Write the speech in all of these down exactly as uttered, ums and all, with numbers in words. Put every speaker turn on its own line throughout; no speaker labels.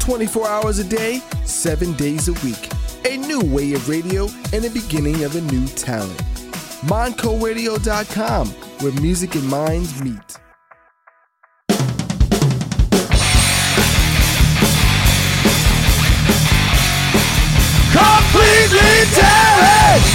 twenty-four hours a day, seven days a week. A new way of radio and the beginning of a new talent. Mindco Radio dot com, where music and minds meet. Completely terrorist!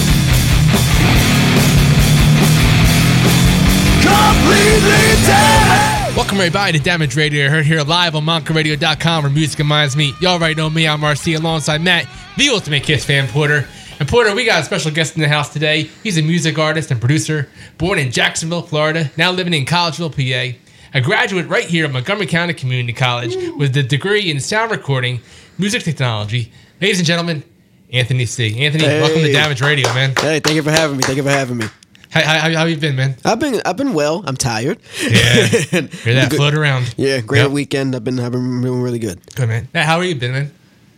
Completely terrorist!
Welcome everybody to Damage Radio. Heard here live on Mindco Radio dot com, where music and minds meet. Y'all already know me. I'm R C alongside Matt, the Ultimate Kiss fan, Porter. And Porter, we got a special guest in the house today. He's a music artist and producer, born in Jacksonville, Florida, now living in Collegeville, P A. A graduate right here at Montgomery County Community College with a degree in sound recording, music technology. Ladies and gentlemen, Anthony C. Anthony,
hey.
Welcome to Damage Radio, man.
Hey, thank you for having me. Thank you for having me.
How, how, how you been, man?
I've been I've been well. I'm tired.
Yeah, hear that float around.
Yeah, great
Yep.
weekend. I've been I've been doing really good.
Good, man. Now, how are you been, man?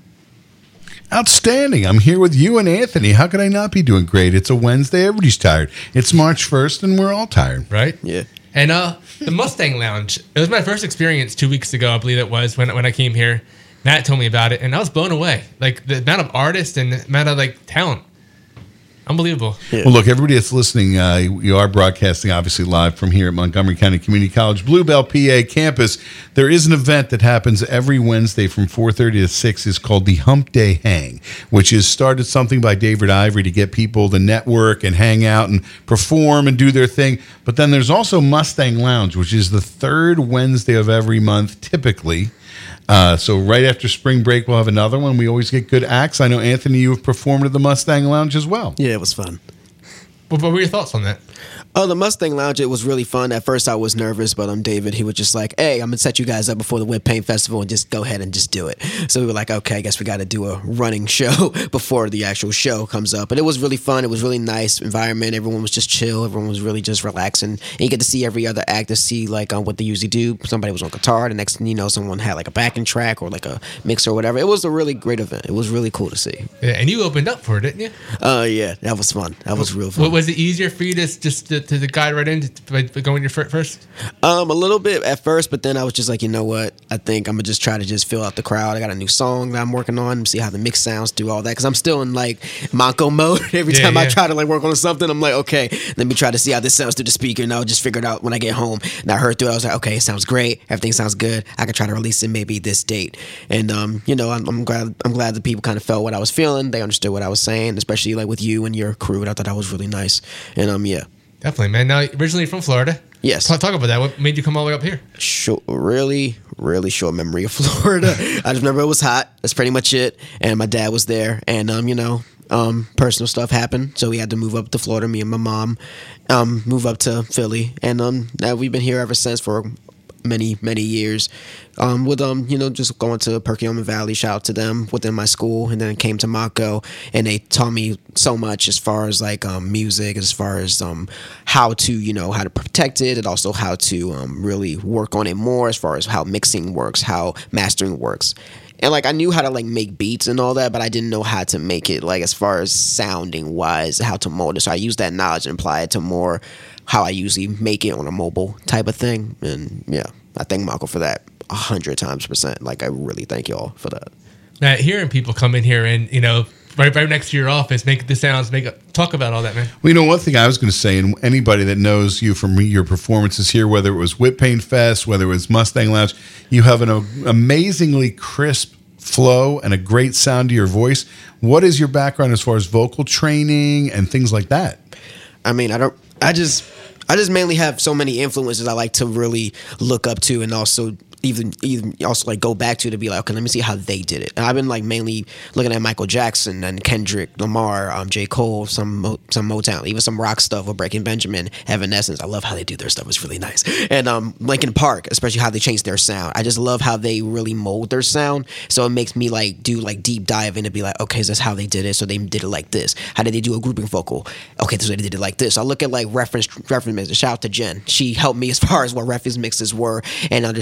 Outstanding. I'm here with you and Anthony. How could I not be doing great? It's a Wednesday. Everybody's tired. It's March first, and we're all tired.
Right?
Yeah.
And uh, the Mustang Lounge, it was my first experience two weeks ago, I believe it was, when when I came here. Matt told me about it, and I was blown away. Like, the amount of artists and the amount of, like, talent. Unbelievable.
Yeah.
Well, look, everybody that's listening, uh, you are broadcasting, obviously, live from here at Montgomery County Community College, Bluebell, P A campus. There is an event that happens every Wednesday from four thirty to six. It's called the Hump Day Hang, which is started something by David Ivory to get people to network and hang out and perform and do their thing. But then there's also Mustang Lounge, which is the third Wednesday of every month, typically. Uh, so right after spring break, we'll have another one. We always get good acts. I know, Anthony, you have performed at the Mustang Lounge as well.
Yeah, it was fun.
What, what were your thoughts on that?
Oh, the Mustang Lounge, it was really fun. At first, I was nervous, but um, David, he was just like, hey, I'm going to set you guys up before the Whip Paint Festival and just go ahead and just do it. So we were like, okay, I guess we got to do a running show before the actual show comes up. And it was really fun. It was really nice environment. Everyone was just chill. Everyone was really just relaxing. And you get to see every other act to see like um, what they usually do. Somebody was on guitar. The next thing you know, someone had like a backing track or like a mixer or whatever. It was a really great event. It was really cool to see.
Yeah, and you opened up for it, didn't you?
Uh, yeah, that was fun. That was real fun.
What, was it easier for you to just to, to guide right in by going your first?
Um, a little bit at first, but then I was just like, you know what? I think I'm gonna just try to just fill out the crowd. I got a new song that I'm working on, see how the mix sounds, do all that, because I'm still in like Monco mode. Every
Yeah,
time
yeah.
I try to like work on something, I'm like, okay, let me try to see how this sounds through the speaker, and I'll just figure it out when I get home. And I heard through it, I was like, okay, it sounds great. Everything sounds good. I could try to release it maybe this date. And um, you know, I'm, I'm glad I'm glad the people kind of felt what I was feeling. They understood what I was saying, especially like with you and your crew. And I thought that was really nice. And um, yeah.
Definitely, man. Now, originally from Florida.
Yes.
Talk, talk about that. What made you come all the way up here?
Short, really, really short memory of Florida. I just remember it was hot. That's pretty much it. And my dad was there. And, um, you know, um, personal stuff happened. So we had to move up to Florida. Me and my mom um, move up to Philly. And um, now we've been here ever since for many, many years. Um, with, um, you know, just going to Perkiomen Valley, shout out to them within my school. And then it came to Mako, and they taught me so much as far as like um, music, as far as um, how to, you know, how to protect it, and also how to um, really work on it more as far as how mixing works, how mastering works. And like I knew how to like make beats and all that, but I didn't know how to make it like as far as sounding wise, how to mold it. So I used that knowledge and apply it to more how I usually make it on a mobile type of thing. And yeah, I thank Mako for that a hundred times percent. Like I really thank y'all for that.
Now, hearing people come in here and, you know, right right next to your office, make the sounds, make a, talk about all that, man.
Well, you know, one thing I was going to say, and anybody that knows you from your performances here, whether it was Whip Paint Fest, whether it was Mustang Lounge, you have an amazingly crisp flow and a great sound to your voice. What is your background as far as vocal training and things like that?
I mean, I don't, I just, I just mainly have so many influences I like to really look up to, and also even even also like go back to to be like, okay, let me see how they did it. And I've been like mainly looking at Michael Jackson and Kendrick Lamar, um, J. Cole, some Mo, some Motown, even some rock stuff with Breaking Benjamin, Evanescence. I love how they do their stuff. It's really nice. And um, Linkin Park, especially how they change their sound. I just love how they really mold their sound. So it makes me like do like deep dive in and be like, okay, so that's how they did it. So they did it like this. How did they do a grouping vocal? Okay, so they did it like this. So I look at like reference reference mixes. Shout out to Jen. She helped me as far as what reference mixes were and understood like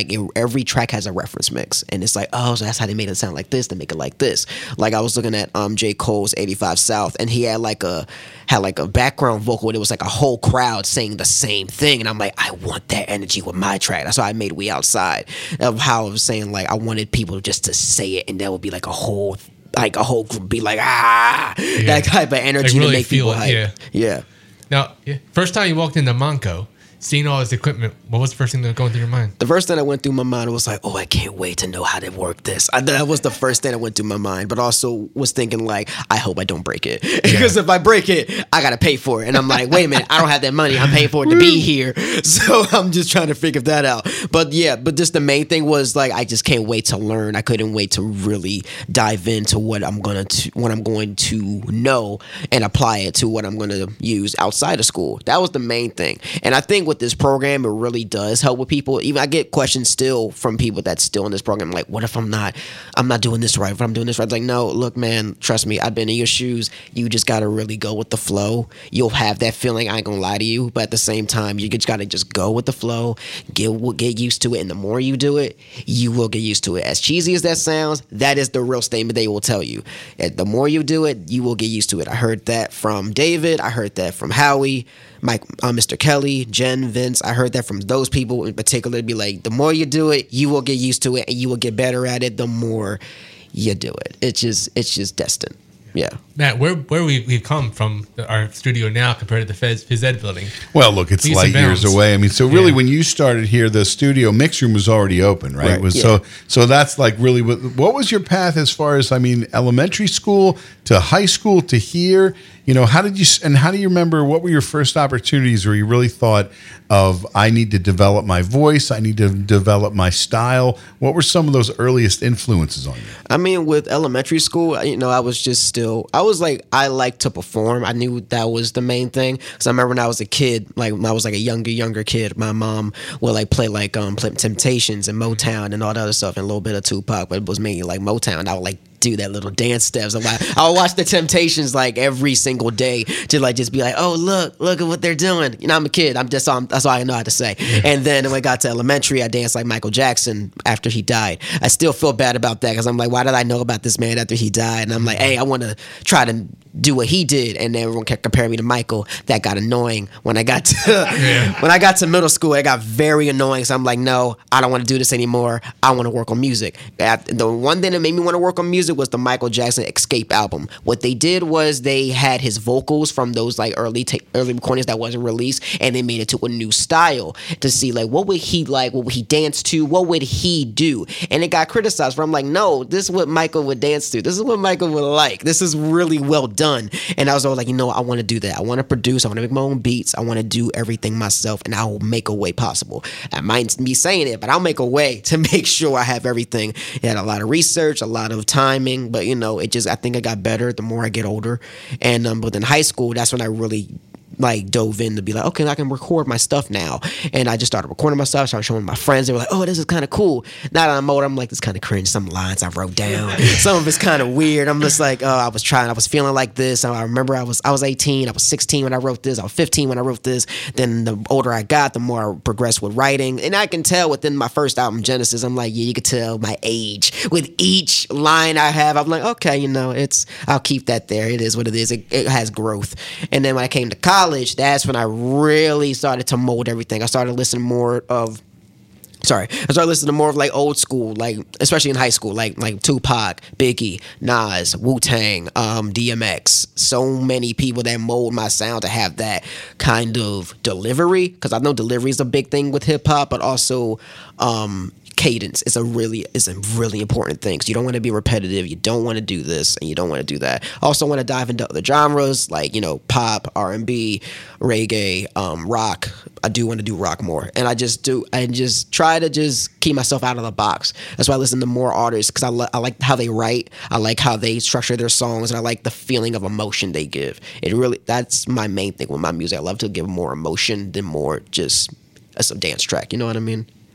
like it, every track has a reference mix, and it's like, oh, so that's how they made it sound like this. They make it like this. Like I was looking at um J. Cole's eighty-five South, and he had like a had like a background vocal, and it was like a whole crowd saying the same thing, and I'm like, I want that energy with my track. That's why I made We Outside, of how I was saying like I wanted people just to say it, and that would be like a whole like a whole group be like ah
Yeah.
that type of energy
Like, really
to make
feel
people
it,
hype.
yeah.
Yeah.
Now, yeah, first time you walked into Monco, seeing all this equipment, what was the first thing that was going through your mind?
The first thing that went through my mind was like, oh, I can't wait to know how to work this. I, that was the first thing that went through my mind, but also was thinking like, I hope I don't break it. Because if I break it, I got to pay for it. And I'm like, wait a minute, I don't have that money. I'm paying for it to be here. So I'm just trying to figure that out. But yeah, but just the main thing was like, I just can't wait to learn. I couldn't wait to really dive into what I'm going to, what I'm going to know and apply it to what I'm going to use outside of school. That was the main thing. And I think with this program, it really does help with people. Even I get questions still from people that's still in this program, like, what if I'm not, I'm not doing this right? If I'm doing this right, it's like, no, look, man, trust me, I've been in your shoes. You just got to really go with the flow. You'll have that feeling. I ain't gonna lie to you, but at the same time, you just got to just go with the flow. Get get used to it, and the more you do it, you will get used to it. As cheesy as that sounds, that is the real statement they will tell you. And the more you do it, you will get used to it. I heard that from David. I heard that from Howie. Mike, uh, Mister Kelly, Jen, Vince, I heard that from those people in particular. Be like, the more you do it, you will get used to it, and you will get better at it. The more you do it, it's just, it's just destined. Yeah.
Matt, where where we we've come from our studio now compared to the Phys, Phys Ed building.
Well, look, it's
Leaps
light
and
years
bounds.
away. I mean, so really,
Yeah.
when you started here, the studio mix room was already open, right?
Right,
Was
yeah.
so so that's like really what, what was your path as far as I mean, elementary school to high school to here? You know, how did you and how do you remember what were your first opportunities where you really thought of I need to develop my voice, I need to develop my style? What were some of those earliest influences on you?
I mean, with elementary school, you know, I was just still, I was like, I like to perform. I knew that was the main thing. Because I remember when I was a kid, like when I was like a younger, younger kid, my mom would like play like um play Temptations and Motown and all that other stuff and a little bit of Tupac, but it was mainly like Motown. I would like do that little dance steps. I'm like, I would watch the Temptations like every single day to like just be like, oh look, look at what they're doing. You know, I'm a kid. I'm just um, that's all I know how to say. And then when I got to elementary, I danced like Michael Jackson after he died. I still feel bad about that because I'm like, why did I know about this man after he died? And I'm like, hey, I want to try to do what he did, and then everyone kept comparing me to Michael. That got annoying when I got to
Yeah.
when I got to middle school. It got very annoying. So I'm like, no, I don't want to do this anymore. I want to work on music. At- The one thing that made me want to work on music was the Michael Jackson Escape album. What they did was they had his vocals from those like early ta- early recordings that wasn't released, and they made it to a new style to see like what would he like, what would he dance to, what would he do, and it got criticized. For I'm like, no, this is what Michael would dance to. This is what Michael would like. This is really well done. And I was always like, you know, I want to do that. I want to produce. I want to make my own beats. I want to do everything myself, and I will make a way possible. I might be saying it, but I'll make a way to make sure I have everything. It had a lot of research, a lot of timing, but you know, it just, I think I got better the more I get older. And um, but in high school, that's when I really like dove in to be like, okay, I can record my stuff now. And I just started recording my stuff, started showing my friends. They were like, oh, this is kind of cool. Now that I'm older, I'm like, this kind of cringe. Some lines I wrote down. Some of it's kind of weird. I'm just like, oh, I was trying, I was feeling like this. And I remember I was I was eighteen, I was sixteen when I wrote this, I was fifteen when I wrote this. Then the older I got, the more I progressed with writing. And I can tell within my first album, Genesis, I'm like, yeah, you could tell my age. With each line I have, I'm like, okay, you know, it's, I'll keep that there. It is what it is. It, it has growth. And then when I came to college, that's when I really started to mold everything. I started listening more of Sorry, I started listening to more of like old school, like especially in high school, like like Tupac, Biggie, Nas, Wu-Tang, um, D M X. So many people that mold my sound to have that kind of delivery, because I know delivery is a big thing with hip hop, but also um, cadence is a really is a really important thing. So you don't want to be repetitive. You don't want to do this, and you don't want to do that. I also want to dive into other genres like, you know, pop, R and B, reggae, um, rock. I do want to do rock more, and I just do. I just try to just keep myself out of the box. That's why I listen to more artists, because I, li- I like how they write. I like how they structure their songs, and I like the feeling of emotion they give. It really that's my main thing with my music. I love to give more emotion than more just a some dance track. You know what I mean?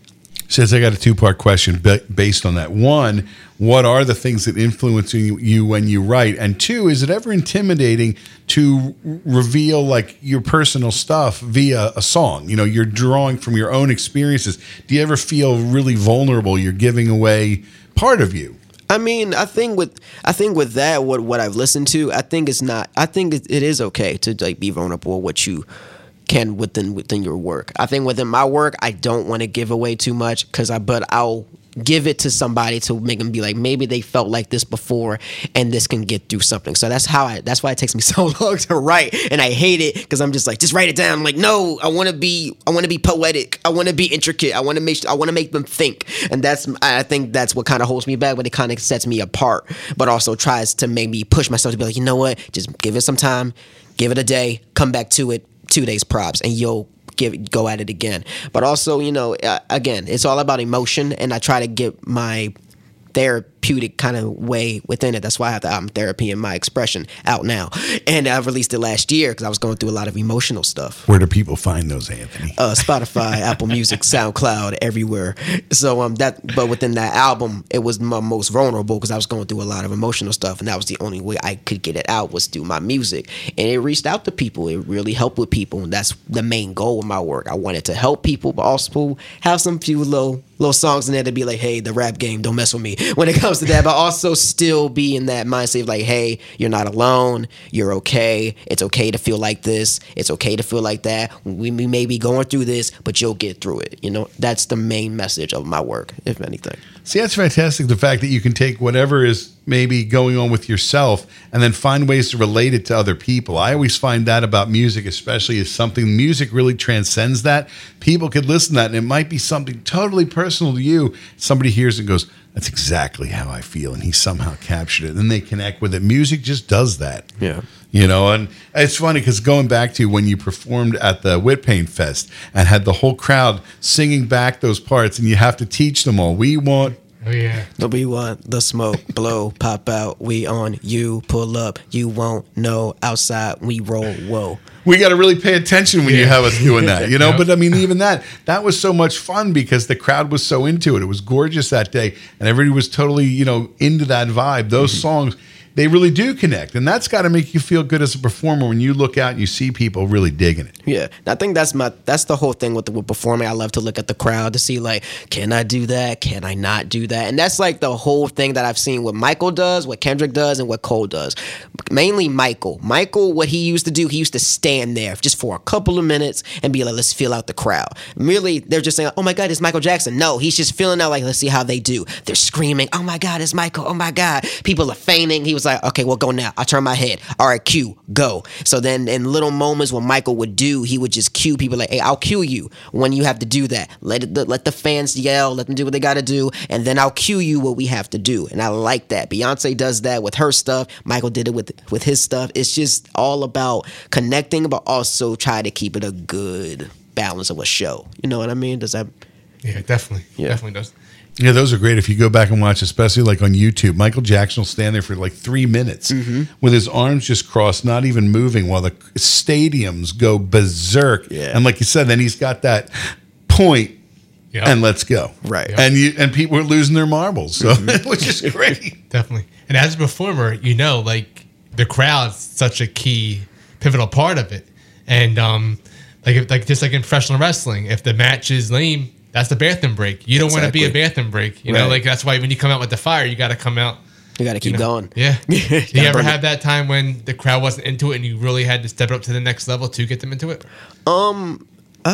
Says I got a two part question based on that. One, what are the things that influence you, you when you write? And two, is it ever intimidating to reveal like your personal stuff via a song? You know, you're drawing from your own experiences. Do you ever feel really vulnerable? You're giving away part of you.
I mean, I think with I think with that, what what I've listened to, I think it's not. I think it, it is okay to like be vulnerable. What you can within within your work. I think within my work, I don't want to give away too much because I but I'll give it to somebody to make them be like, maybe they felt like this before and this can get through something. So that's how I that's why it takes me so long to write, and I hate it because I'm just like, just write it down. I'm like, no, I want to be I want to be poetic. I want to be intricate. I want to make I want to make them think. And that's I think that's what kind of holds me back, but it kind of sets me apart, but also tries to make me push myself to be like, you know what? Just give it some time, give it a day, come back to it two days props, and you'll give go at it again. But also, you know, uh, again, it's all about emotion, and I try to get my therapeutic kind of way within it. That's why I have the album Therapy and My Expression out now, and I released it last year because I was going through a lot of emotional stuff.
Where do people find those, Anthony?
Uh, Spotify, Apple Music, SoundCloud, everywhere. So um, that, but within that album, it was my most vulnerable because I was going through a lot of emotional stuff, and that was the only way I could get it out was through my music, and it reached out to people. It really helped with people, and that's the main goal of my work. I wanted to help people, but also have some few little little songs in there to be like, hey, the rap game, don't mess with me when it comes to that, but also still be in that mindset of like, hey, you're not alone, you're okay, it's okay to feel like this, it's okay to feel like that, we, we may be going through this, but you'll get through it. You know, that's the main message of my work, if anything.
See, that's fantastic, the fact that you can take whatever is maybe going on with yourself and then find ways to relate it to other people. I always find that about music, especially as something music really transcends that. People could listen to that and it might be something totally personal to you. Somebody hears it and goes, that's exactly how I feel, and he somehow captured it. And they connect with it. Music just does that.
Yeah.
You know, and it's funny because going back to when you performed at the Whitpain Fest and had the whole crowd singing back those parts, and you have to teach them all. We want
Oh, yeah.
No, we want the smoke, blow, pop out, we on you, pull up, you won't know, outside, we roll, whoa.
We got to really pay attention when
Yeah.
you have us doing that, you know?
Yep.
But I mean, even that, that was so much fun because the crowd was so into it. It was gorgeous that day, and everybody was totally, you know, into that vibe. Those mm-hmm. songs, they really do connect, and that's got to make you feel good as a performer when you look out and you see people really digging it.
Yeah, I think that's my that's the whole thing with, the, with performing. I love to look at the crowd to see like, can I do that? Can I not do that? And that's like the whole thing that I've seen what Michael does, what Kendrick does, and what Cole does. Mainly Michael. Michael, what he used to do, he used to stand there just for a couple of minutes and be like, let's feel out the crowd. Merely, they're just saying, oh my God, it's Michael Jackson. No, he's just feeling out like, let's see how they do. They're screaming, oh my God, it's Michael. Oh my God. People are fainting. He was like, okay, well, go now. I turn my head. All right, cue, go. So then in little moments what Michael would do, he would just cue people like, hey, I'll cue you when you have to do that. Let it, let the fans yell, let them do what they got to do, and then I'll cue you what we have to do. And I like that. Beyonce does that with her stuff. Michael did it with, with his stuff. It's just all about connecting, but also try to keep it a good balance of a show. You know what I mean? Does that...
Yeah, definitely.
Yeah.
Definitely does.
Yeah, those are great. If you go back and watch, especially like on YouTube, Michael Jackson will stand there for like three minutes mm-hmm. with his arms just crossed, not even moving, while the stadiums go berserk.
Yeah.
And like you said, then he's got that point,
Yep.
and let's go.
Right.
Yep.
And you and people are losing their marbles, so
Mm-hmm.
which is great.
Definitely. And as a performer, you know, like the crowd's such a key, pivotal part of it. And um, like if, like just like in professional wrestling, if the match is lame, that's the bathroom break. You don't want to be a
Exactly.
bathroom break. You know,
Right.
like that's why when you come out with the fire, you got to come out.
You got to keep
you know,
going.
Yeah.
You
Did you
gotta
ever
burn
have that time when the crowd wasn't into it and you really had to step it up to the next level to get them into it?
Um,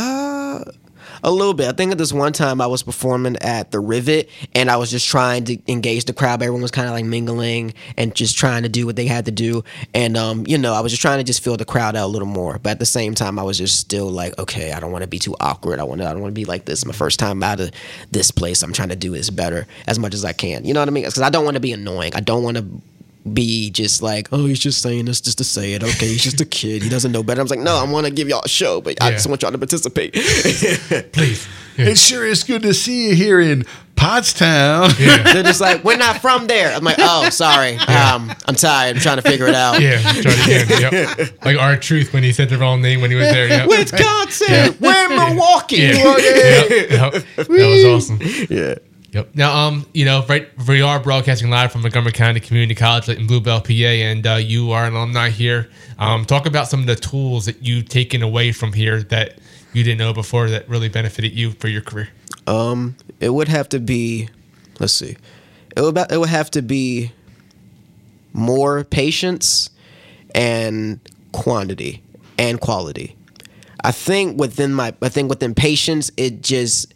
uh, a little bit. I think at this one time I was performing at the Rivet, and I was just trying to engage the crowd. Everyone was kind of like mingling and just trying to do what they had to do. And um, you know, I was just trying to just feel the crowd out a little more. But at the same time, I was just still like, okay, I don't want to be too awkward. I want to, I don't want to be like this. My first time out of this place. I'm trying to do this better as much as I can. You know what I mean? Because I don't want to be annoying. I don't want to be just like, oh, he's just saying this just to say it. Okay, he's just a kid. He doesn't know better. I was like, no, I want to give y'all a show, but I
Yeah.
just want y'all to participate.
Please.
It sure is good to see you here in Pottstown.
Yeah.
They're just like, we're not from there. I'm like, oh, sorry. Um, I'm tired. I'm trying to figure it out.
Yeah, try it again. Yep. Like our truth when he said the wrong name when he was there. Yep.
Wisconsin.
Yeah.
We're Milwaukee.
Yeah.
Oh, yeah.
Yep. Yep. That was awesome.
Yeah.
Yep. Now, um, you know, right, we are broadcasting live from Montgomery County Community College in Bluebell, P A, and uh, you are an alumni here. Um, talk about some of the tools that you've taken away from here that you didn't know before that really benefited you for your career.
Um, it would have to be, let's see, it would it would have to be more patience and quantity and quality. I think within my, I think within patience, it just,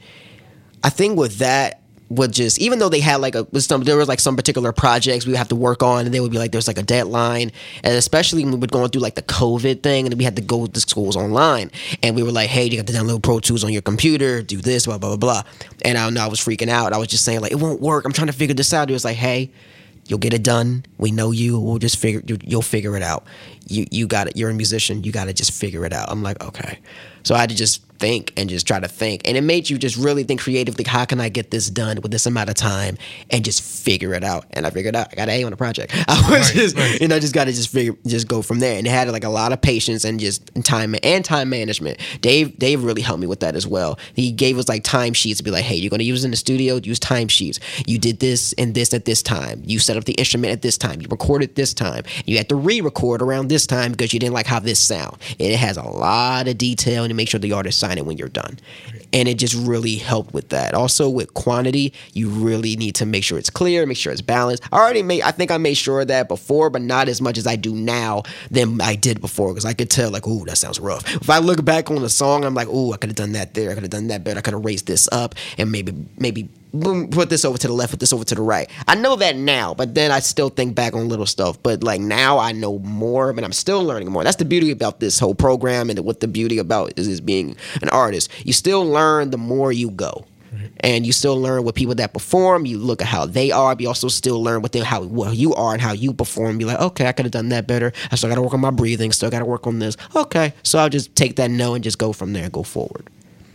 I think with that would just, even though they had like a, with some, there was like some particular projects we would have to work on, and they would be like, there's like a deadline, and especially when we were going through like the COVID thing, and we had to go to schools online, and we were like, hey, you got to download Pro Tools on your computer, do this, blah, blah, blah, blah. And I know I was freaking out. I was just saying like, it won't work. I'm trying to figure this out. It was like, hey, you'll get it done. We know you. We'll just figure, you, you'll figure it out. You, you got it. You're a musician. You got to just figure it out. I'm like, okay. So I had to just think and just try to think. And it made you just really think creatively, how can I get this done with this amount of time and just figure it out? And I figured out, I got an A on the project. I was
Right,
just,
right.
you know, just got to just figure, just go from there. And it had like a lot of patience and just time and time management. Dave, Dave really helped me with that as well. He gave us like time sheets to be like, hey, you're going to use it in the studio, use time sheets. You did this and this at this time. You set up the instrument at this time. You recorded this time. You had to re-record around this time because you didn't like how this sound. And it has a lot of detail, and you make sure the artist sign it when you're done. And it just really helped with that. Also with quantity, you really need to make sure it's clear, make sure it's balanced. I already made, I think I made sure of that before, but not as much as I do now than I did before, because I could tell like, ooh, that sounds rough. If I look back on the song, I'm like, ooh, I could have done that there. I could have done that better. I could have raised this up and maybe, maybe boom, put this over to the left, put this over to the right. I know that now, but then I still think back on little stuff. But like now I know more, but I'm still learning more. That's the beauty about this whole program, and what the beauty about is, is being an artist. You still learn the more you go. Right. And you still learn with people that perform. You look at how they are, but you also still learn with them how well you are and how you perform. You're like, okay, I could have done that better. I still got to work on my breathing. Still got to work on this. Okay, so I'll just take that no and just go from there and go forward.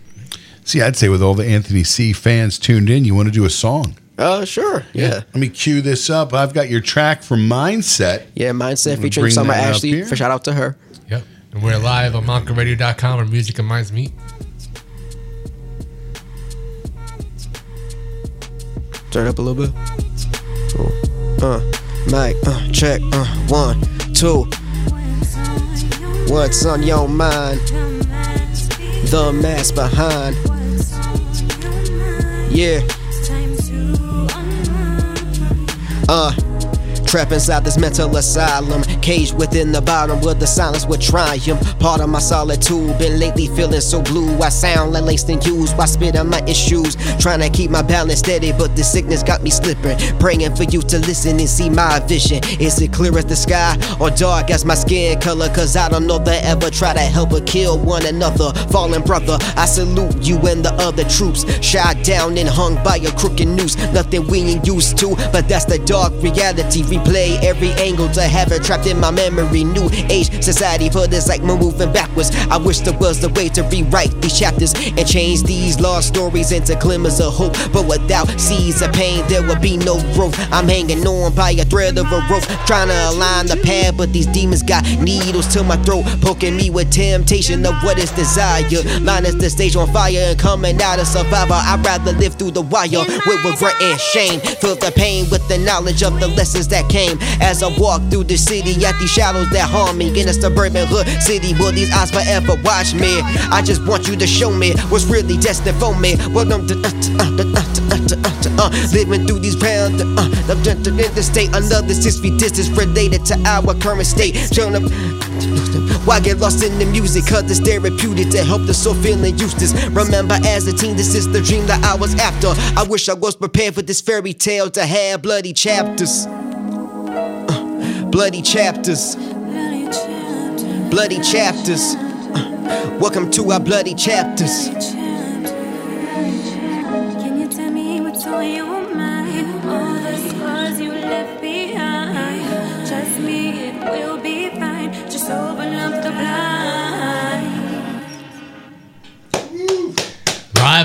See, I'd say with all the Anthony C fans tuned in, you want to do a song.
Uh, sure, yeah.
Let me cue this up. I've got your track from Mindset.
Yeah, Mindset
We'll
featuring
bring
Summer
that up
Ashley.
here.
For shout out to her.
Yep. And we're live on Monka Radio dot com where music and minds meet.
Turn it up a little bit. Cool. Uh, mic, uh, check, uh, one, two. What's on your mind? The mask behind. Yeah. Uh. Trapped inside this mental asylum, caged within the bottom where the silence would triumph. Part of my solitude, been lately feeling so blue. I sound like laced and used by spit on my issues. Trying to keep my balance steady, but the sickness got me slipping. Praying for you to listen and see my vision. Is it clear as the sky or dark as my skin color? Cause I don't know they ever try to help or kill one another. Fallen brother, I salute you and the other troops. Shot down and hung by a crooked noose. Nothing we ain't used to, but that's the dark reality. Replay every angle to have it trapped in my memory. New age society put us like we're moving backwards. I wish there was a way to rewrite these chapters and change these lost stories into glimmers of hope. But without seeds of pain, there would be no growth. I'm hanging on by a thread of a rope, trying to align the path, but these demons got needles to my throat, poking me with temptation of what is desire. Line is the stage on fire and coming out of survivor. I'd rather live through the wire with regret and shame. Feel the pain with the knowledge of the lessons that came as I walk through the city at these shadows that harm me. In a suburban hood city, will these eyes forever watch me? I just want you to show me what's really destined for me. Welcome to uh, uh, uh, uh, uh, living through these rounds. Uh, uh, the state another six feet distance related to our current state. Turn up. Why get lost in the music? Cause it's therapeutic to help the soul feeling useless. Remember as a teen, this is the dream that I was after. I wish I was prepared for this fairy tale to have bloody chapters. Bloody chapters, bloody chapters. Uh, welcome to our bloody chapters.
Can you tell me what's on your mind? All the scars you left behind. Trust me, it will be fine. Just open up the blind.
Live on Monka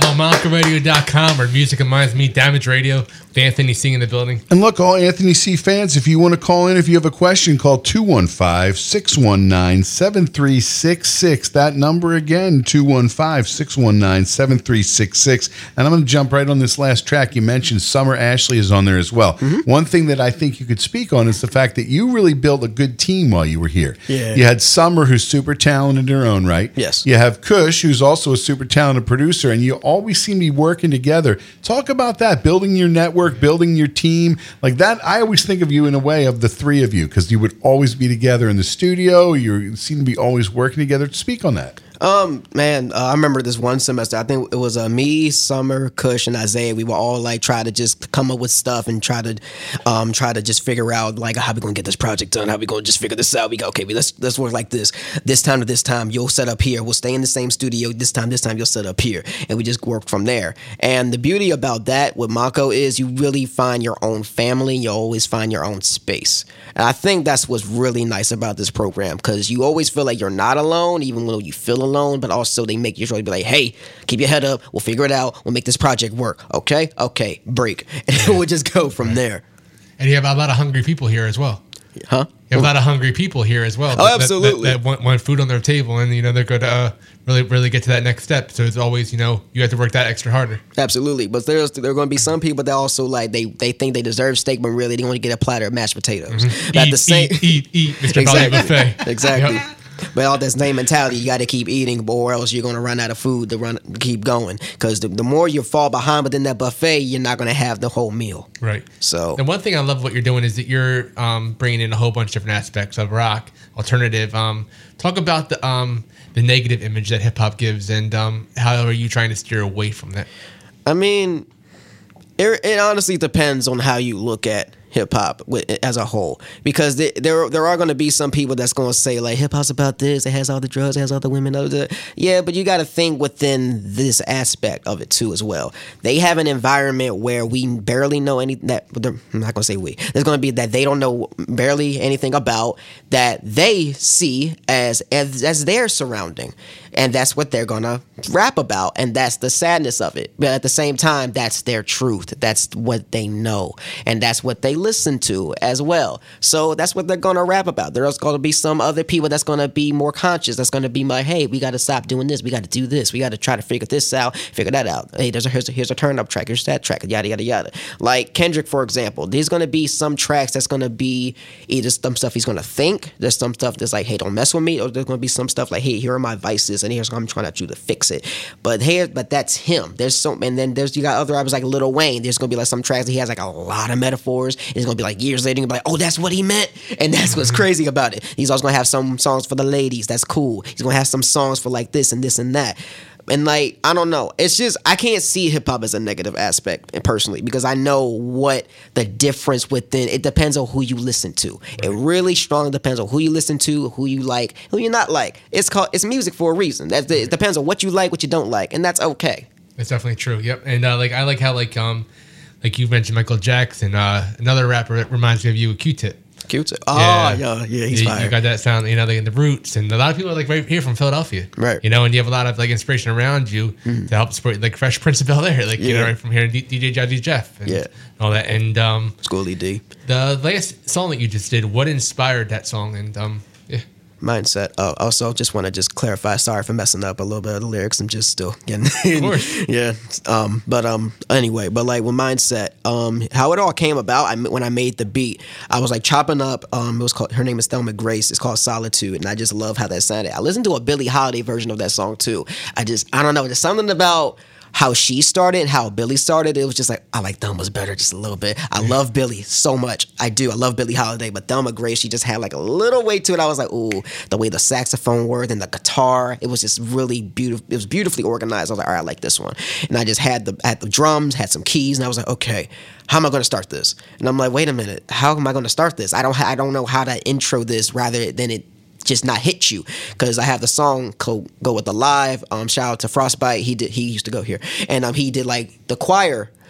monka radio dot com, where music and minds meet. Damage Radio with Anthony C in the building.
And look, all Anthony C fans, if you want to call in, if you have a question, call two one five, six one nine, seven three six six. That number again, two one five, six one nine, seven three six six. And I'm going to jump right on this last track. You mentioned Summer Ashley is on there as well. Mm-hmm. One thing that I think you could speak on is the fact that you really built a good team while you were here.
Yeah.
You had Summer, who's super talented in her own right.
Yes.
You have Kush, who's also a super talented producer, and you always seem to be working together. Talk about that, building your network, building your team. Like that, I always think of you in a way of the three of you, because you would always be together in the studio. You seem to be always working together. Speak on that.
Um, man, uh, I remember this one semester. I think it was uh, me, Summer, Kush, and Isaiah. We were all like try to just come up with stuff and try to, um, try to just figure out like how we gonna get this project done. How we gonna just figure this out? We go, okay, we, let's let's work like this. This time to this time, you'll set up here. We'll stay in the same studio. This time, this time, you'll set up here, and we just work from there. And the beauty about that with Mako is you really find your own family. You always find your own space. And I think that's what's really nice about this program, because you always feel like you're not alone, even though you feel alone. But also they make you sure to be like, hey, keep your head up. We'll figure it out. We'll make this project work. Okay? Okay. Break. And we'll just go from there.
And you have a lot of hungry people here as well.
Huh?
You have a lot of hungry people here as well.
Oh,
that,
absolutely.
That, that, that want, want food on their table, and, you know, they're going to uh, really, really get to that next step. So it's always, you know, you have to work that extra harder.
Absolutely. But there's there are going to be some people that also, like, they, they think they deserve steak, but really they want to get a platter of mashed potatoes.
Mm-hmm.
But at
Eat,
the same,
eat, eat, eat, Mister
Exactly.
Probably Buffet.
Exactly.
Yep.
But all that same mentality, you got to keep eating, or else you're going to run out of food to run keep going. Because the, the more you fall behind within that buffet, you're not going to have the whole meal.
Right.
So,
and one thing I love what you're doing is that you're um, bringing in a whole bunch of different aspects of rock, alternative. Um, talk about the um, the negative image that hip hop gives, and um, how are you trying to steer away from that?
I mean, it, it honestly depends on how you look at hip hop as a whole, because there there, there are going to be some people that's going to say like hip hop's about this, it has all the drugs, it has all the women, all the, yeah, but you got to think within this aspect of it too as well. They have an environment where we barely know any that I'm not going to say we. There's going to be that they don't know barely anything about, that they see as as, as their surrounding, and that's what they're going to rap about, and that's the sadness of it. But at the same time, that's their truth. That's what they know, and that's what they listen to as well. So that's what they're going to rap about. There's going to be some other people that's going to be more conscious. That's going to be like, hey, we got to stop doing this. We got to do this. We got to try to figure this out, figure that out. Hey, there's a, here's a, here's a turn up track. Here's that track, yada, yada, yada. Like Kendrick, for example, there's going to be some tracks that's going to be either some stuff he's going to think. There's some stuff that's like, hey, don't mess with me. Or there's going to be some stuff like, hey, here are my vices, and here's how I'm trying to you to fix it. But here, but that's him. There's so, and then there's, you got other rappers like Lil Wayne. There's going to be like some tracks that he has like a lot of metaphors. It's going to be like years later, you're gonna be like, oh, that's what he meant. And that's what's crazy about it. He's also going to have some songs for the ladies. That's cool. He's going to have some songs for like this and this and that. And like, I don't know. It's just, I can't see hip hop as a negative aspect personally, because I know what the difference within, it depends on who you listen to. It really strongly depends on who you listen to, who you like, who you're not like. It's called, it's music for a reason. That's the, it depends on what you like, what you don't like. And that's okay.
That's definitely true. Yep. And uh, like, I like how like, um, like you mentioned Michael Jackson, uh, another rapper that reminds me of you, Q-Tip.
Q-Tip. Oh, yeah, yeah, yeah he's
you,
fire.
You got that sound, you know, like in the roots, and a lot of people are like right here from Philadelphia,
right?
You know, and you have a lot of like inspiration around you mm-hmm. to help support, like Fresh Prince of Bel-Air, like yeah. you know, right from here, D- DJ Jazzy Jeff, and
yeah,
all that, and um,
Schoolie D.
The last song that you just did, what inspired that song, and um, yeah.
Mindset. Oh, also, just want to just clarify. Sorry for messing up a little bit of the lyrics. I'm just still getting. Of
course.
Yeah. Um. But um. Anyway. But like with Mindset. Um. How it all came about. I when I made the beat, I was like chopping up. Um. It was called. Her name is Thelma Grace. It's called Solitude, and I just love how that sounded. I listened to a Billie Holiday version of that song too. I just. I don't know. There's something about how she started and how Billie started. It was just like, I like Thelma's better just a little bit. I love Billie so much. I do. I love Billie Holiday, but Thelma Grace, she just had like a little weight to it. I was like, ooh, the way the saxophone worked and the guitar, it was just really beautiful. It was beautifully organized. I was like, all right, I like this one. And I just had the had the drums, had some keys, and I was like, okay, how am I going to start this? And I'm like, wait a minute, how am I going to start this? I don't ha- I don't know how to intro this rather than it just not hit you, because I have the song co- go with the live. Um, shout out to Frostbite. He did. He used to go here, and um, he did like the choir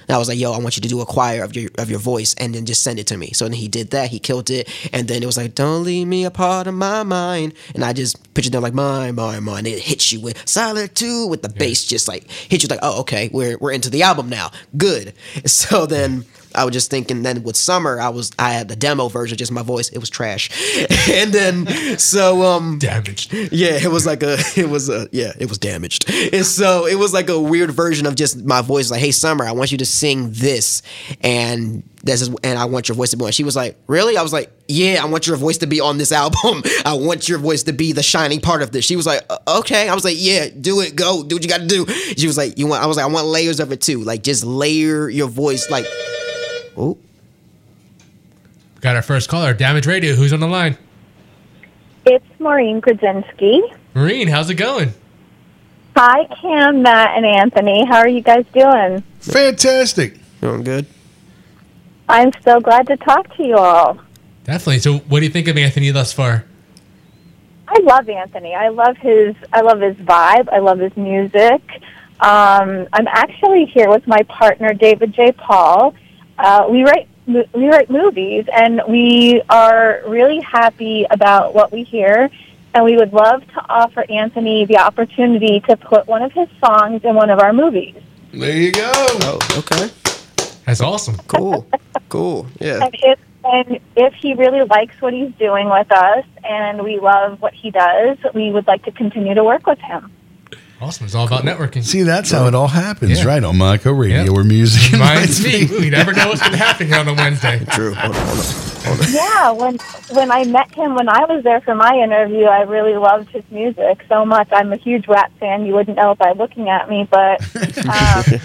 And I was like, yo, I want you to do a choir of your of your voice and then just send it to me. So then he did that. He killed it. And then it was like, don't leave me a part of my mind. And I just pictured them like, mine, mine, mine. It hits you with Silent two with the yeah. bass just like hit you like, oh, okay, we're we're into the album now. Good. So then I was just thinking then with Summer, I was I had the demo version, just my voice. It was trash. And then so um
damaged.
Yeah, it was like a it was a yeah, it was damaged. And so it was like a weird version of just my voice, like, hey Summer, I want you to sing this and this is and I want your voice to be on. She was like, really? I was like, yeah, I want your voice to be on this album. I want your voice to be the shining part of this. She was like, okay. I was like, yeah, do it, go, do what you gotta do. She was like, you want I was like, I want layers of it too. Like just layer your voice like oh.
Got our first caller, Damage Radio. Who's on the line?
It's Maureen Kudzinski.
Maureen, how's it going?
Hi, Cam, Matt, and Anthony. How are you guys doing?
Fantastic.
Doing good.
I'm so glad to talk to you all.
Definitely. So what do you think of Anthony thus far?
I love Anthony. I love his I love his vibe. I love his music. Um, I'm actually here with my partner, David J. Paul. Uh, we write we write movies, and we are really happy about what we hear, and we would love to offer Anthony the opportunity to put one of his songs in one of our movies.
There you go.
Oh, okay.
That's awesome.
Cool. Cool. Yeah.
And if, and if he really likes what he's doing with us, and we love what he does, we would like to continue to work with him.
Awesome. It's all about networking.
See, that's how it all happens,
Yeah.
right? On Monaco Radio,
Yep.
where music
Reminds me. We never know what's going to happen here on a Wednesday.
True. Hold on, hold on, hold on.
Yeah, when when I met him when I was there for my interview, I really loved his music so much. I'm a huge rap fan. You wouldn't know by looking at me, but um,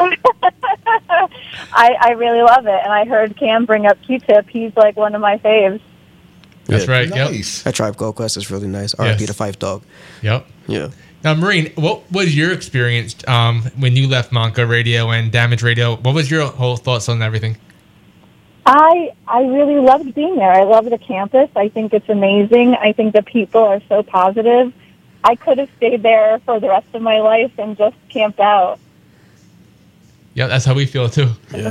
I, I really love it. And I heard Cam bring up Q-Tip. He's like one of my faves.
That's
Yeah.
right. Yep.
Nice.
That Tribe Called Quest is really nice. R I P
Yes.
to Fife Dog.
Yep.
Yeah.
Now, Maureen, what was your experience um, when you left Monco Radio and Damage Radio? What was your whole thoughts on everything?
I I really loved being there. I love the campus. I think it's amazing. I think the people are so positive. I could have stayed there for the rest of my life and just camped out.
Yeah, that's how we feel too.
Yeah.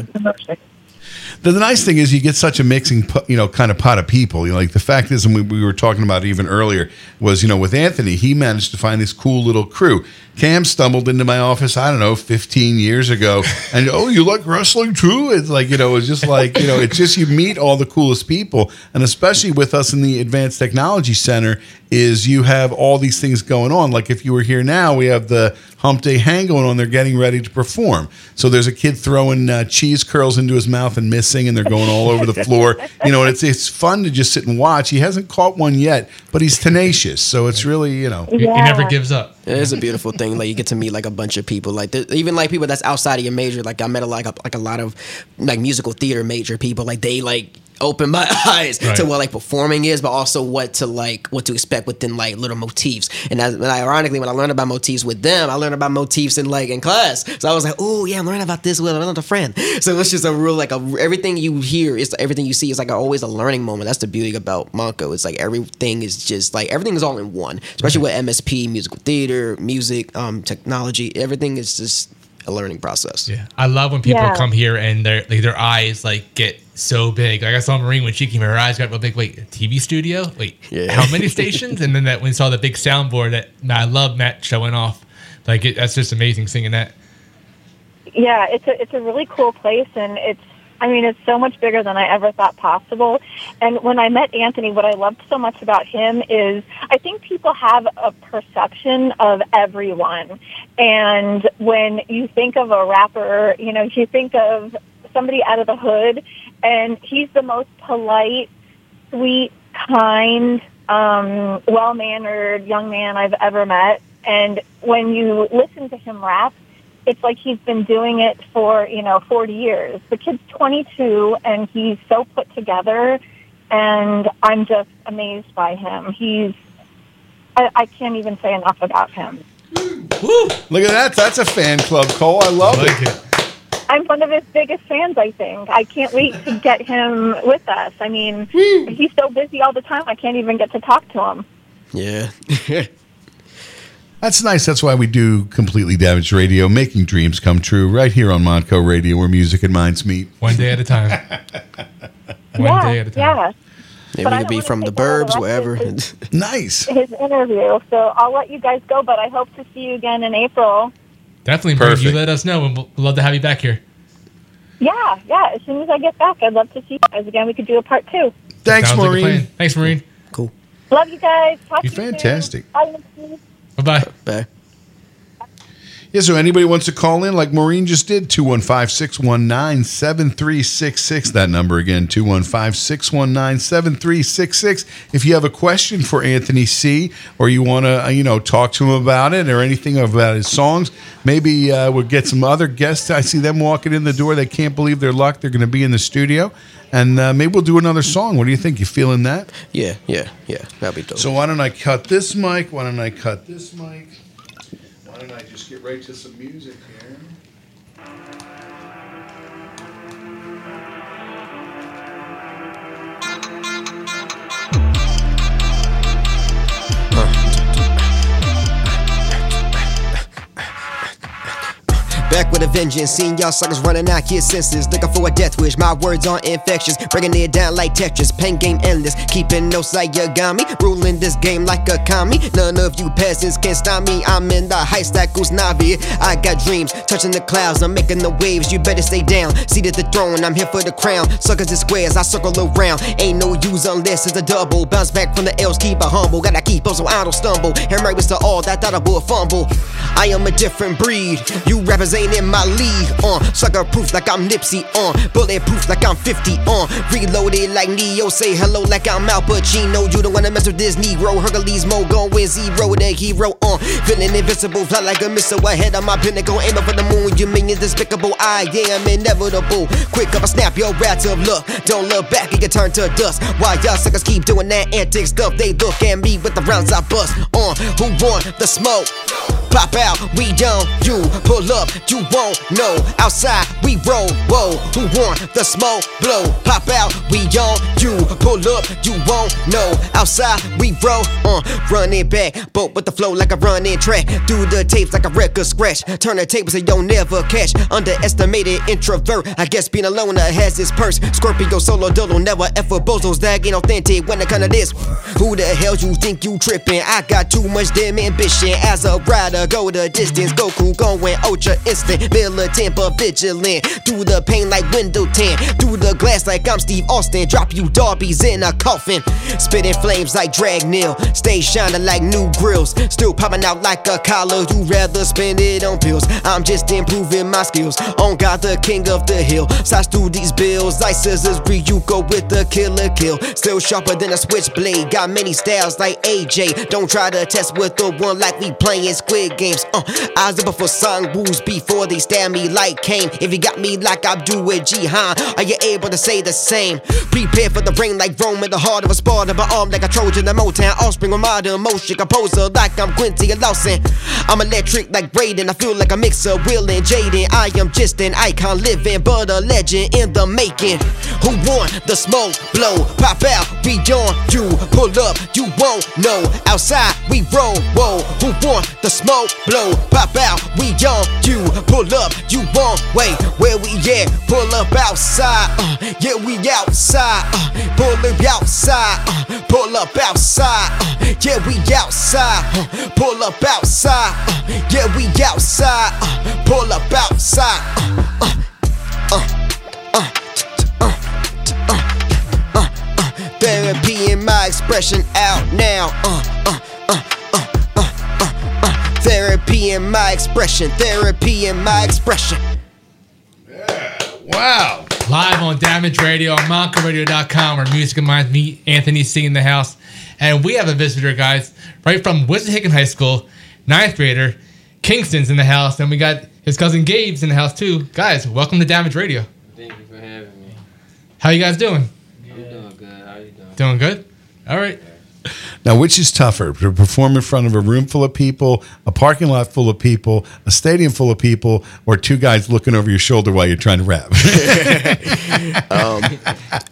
The, the nice thing is you get such a mixing, po- you know, kind of pot of people. You know, like the fact is, and we, we were talking about it even earlier, was, you know, with Anthony, he managed to find this cool little crew. Cam stumbled into my office, I don't know, fifteen years ago, and, oh, you like wrestling too? It's like, you know, it's just like, you know, it's just you meet all the coolest people. And especially with us in the Advanced Technology Center is you have all these things going on. Like if you were here now, we have the Hump Day Hang going on. They're getting ready to perform. So there's a kid throwing uh, cheese curls into his mouth and missing, and they're going all over the floor. You know, and it's it's fun to just sit and watch. He hasn't caught one yet, but he's tenacious. So it's really, you know.
He, he never gives up.
It is a beautiful thing. Like you get to meet like a bunch of people, like there, even like people that's outside of your major. Like I met a, like a, like a lot of like musical theater major people. Like they like open my eyes
Right.
to what like performing is, but also what to like what to expect within like little motifs. And, as, and ironically, when I learned about motifs with them, I learned about motifs in like in class. So I was like, oh yeah, I'm learning about this with another friend. So it's just a real like a everything you hear is everything you see is like a, always a learning moment. That's the beauty about Monco. It's like everything is just like everything is all in one. Especially with M S P, musical theater, music, um, technology. Everything is just a learning process.
Yeah, I love when people
Yeah.
come here and their like their eyes like get so big. Like I saw Maureen when she came here, her eyes got real big. Wait, a T V studio? Wait,
Yeah.
how many stations? And then that when we saw the big soundboard, that I love Matt showing off. Like it, that's just amazing seeing that.
Yeah, it's a it's a really cool place, and it's I mean it's so much bigger than I ever thought possible. And when I met Anthony, what I loved so much about him is I think people have a perception of everyone, and when you think of a rapper, you know, you think of somebody out of the hood, and he's the most polite, sweet, kind, um, well-mannered young man I've ever met. And when you listen to him rap, it's like he's been doing it for, you know, forty years. The kid's twenty-two, and he's so put together, and I'm just amazed by him. He's, I, I can't even say enough about him.
Woo!
Look at that. That's a fan club, Cole. I love
Like
it.
it.
I'm one of his biggest fans, I think. I can't wait to get him with us. I mean, he's so busy all the time, I can't even get to talk to him.
Yeah.
That's nice. That's why we do Completely Damaged Radio, making dreams come true right here on Monco Radio, where music and minds meet.
One day at a time. One
yeah,
day at a time.
yeah.
Maybe
But I
we could
don't
be
wanna
from the
take over the
burbs,
rest
wherever.
of his-
Nice.
his interview. So I'll let you guys go, but I hope to see you again in April.
Definitely, Maureen. You
Perfect.
let us know, and we'll we'll love to have you back here.
Yeah, yeah. As soon as I get back, I'd love to see you guys again. We could do a part two.
Thanks,
Sounds like a
Maureen.
plan. Thanks, Maureen.
Cool.
Love you guys. Talk
You're
to you soon.
fantastic.
Bye, Nikki.
Bye-bye.
Bye.
Yeah, so anybody wants to call in like Maureen just did, two one five, six one nine, seven three six six. That number again, two one five, six one nine, seven three six six. If you have a question for Anthony C., or you want to, you know, talk to him about it or anything about his songs, maybe uh, we'll get some other guests. I see them walking in the door. They can't believe their luck. They're going to be in the studio. And uh, maybe we'll do another song. What do you think? You feeling that?
Yeah, yeah, yeah. That'd be dope.
So why don't I cut this mic? Why don't I cut this mic? Why don't I just get right to some music here?
Back with a vengeance, seeing y'all suckers running out here senses, looking for a death wish. My words are infectious, breaking it down like Tetris. Pain game endless, keeping notes like Yagami, ruling this game like a kami. None of you peasants can stop me. I'm in the high stack Navi. I got dreams, touching the clouds. I'm making the waves. You better stay down. Seated the throne, I'm here for the crown. Suckers and squares, I circle around. Ain't no use unless it's a double. Bounce back from the L's, keep it humble. Gotta keep up so I don't stumble. Hair right was to all that thought I would fumble. I am a different breed. You rappers ain't in my league, uh sucker proof like I'm Nipsey, uh bulletproof like I'm fifty, uh reloaded like Neo, say hello like I'm Al Pacino. You don't wanna mess with this Negro, Hercules Mo going zero, the hero, uh feeling invincible, fly like a missile ahead of my pinnacle, aiming for the moon. You mean despicable? I am inevitable. Quick up, I snap your rats up. Look, don't look back, you can turn to dust. Why y'all suckers keep doing that antic stuff? They look at me with the rounds I bust. Uh, who want the smoke? Pop out, we don't. You pull up, you won't know. Outside, we roll. Whoa, who want the smoke? Blow. Pop out, we don't. You pull up, you won't know. Outside, we roll. Uh, run it back, boat with the flow like a running track. Do the tapes like a record scratch. Turn the tables so you'll never catch. Underestimated introvert. I guess being alone has its purse. Scorpio solo dolo, never ever bozos. That ain't authentic when it come to this. Who the hell you think you tripping? I got too much damn ambition as a rider. Go the distance, Goku going ultra instant, militant but vigilant. Through the pain like window tint, through the glass like I'm Steve Austin. Drop you Darbies in a coffin, spitting flames like Drag Nil. Stay shining like new grills, still popping out like a collar. You rather spend it on pills? I'm just improving my skills. On God, the king of the hill. Size through these bills like scissors. Ryuko with the killer kill. Still sharper than a switchblade. Got many styles like A J. Don't try to test with the one like we playing Squid Games. Uh, I was up for song woos before they stab me like Kane. If you got me like Abdul with Jihan, are you able to say the same? Prepare for the rain like Rome in the heart of a Sparta, but armed like a Trojan, the Motown offspring with modern motion composer like I'm Quincy Lawson. I'm electric like Braden. I feel like a mix of Will and Jaden. I am just an icon living, but a legend in the making. Who want the smoke? Blow, pop out, we on you. Pull up, you won't know. Outside, we roll. Whoa, who want the smoke? Blow, pop out, we on you. Pull up, you won't wait. Where we at? Pull up outside. Uh, yeah, we outside. Uh, pull up outside. Uh, pull up outside. Uh, yeah, we outside. Uh, pull up outside. Uh, yeah, we outside. Uh, pull up outside. Uh, uh, uh, uh, uh, uh, uh, therapy in my expression out now. Uh, uh, uh, uh, uh, uh, uh, therapy in my expression. Therapy in my expression.
Wow.
Live on Damage Radio on Monco Radio dot com, where music and minds meet. Anthony C. in the house. And we have a visitor, guys, right from Wissahickon High School, ninth grader. Kingston's in the house. And we got his cousin Gabe's in the house, too. Guys, welcome to Damage Radio.
Thank you for having me.
How you guys doing?
I'm doing good. How you doing?
Doing good? All right.
Now, which is tougher, to perform in front of a room full of people, a parking lot full of people, a stadium full of people, or two guys looking over your shoulder while you're trying to rap?
Um,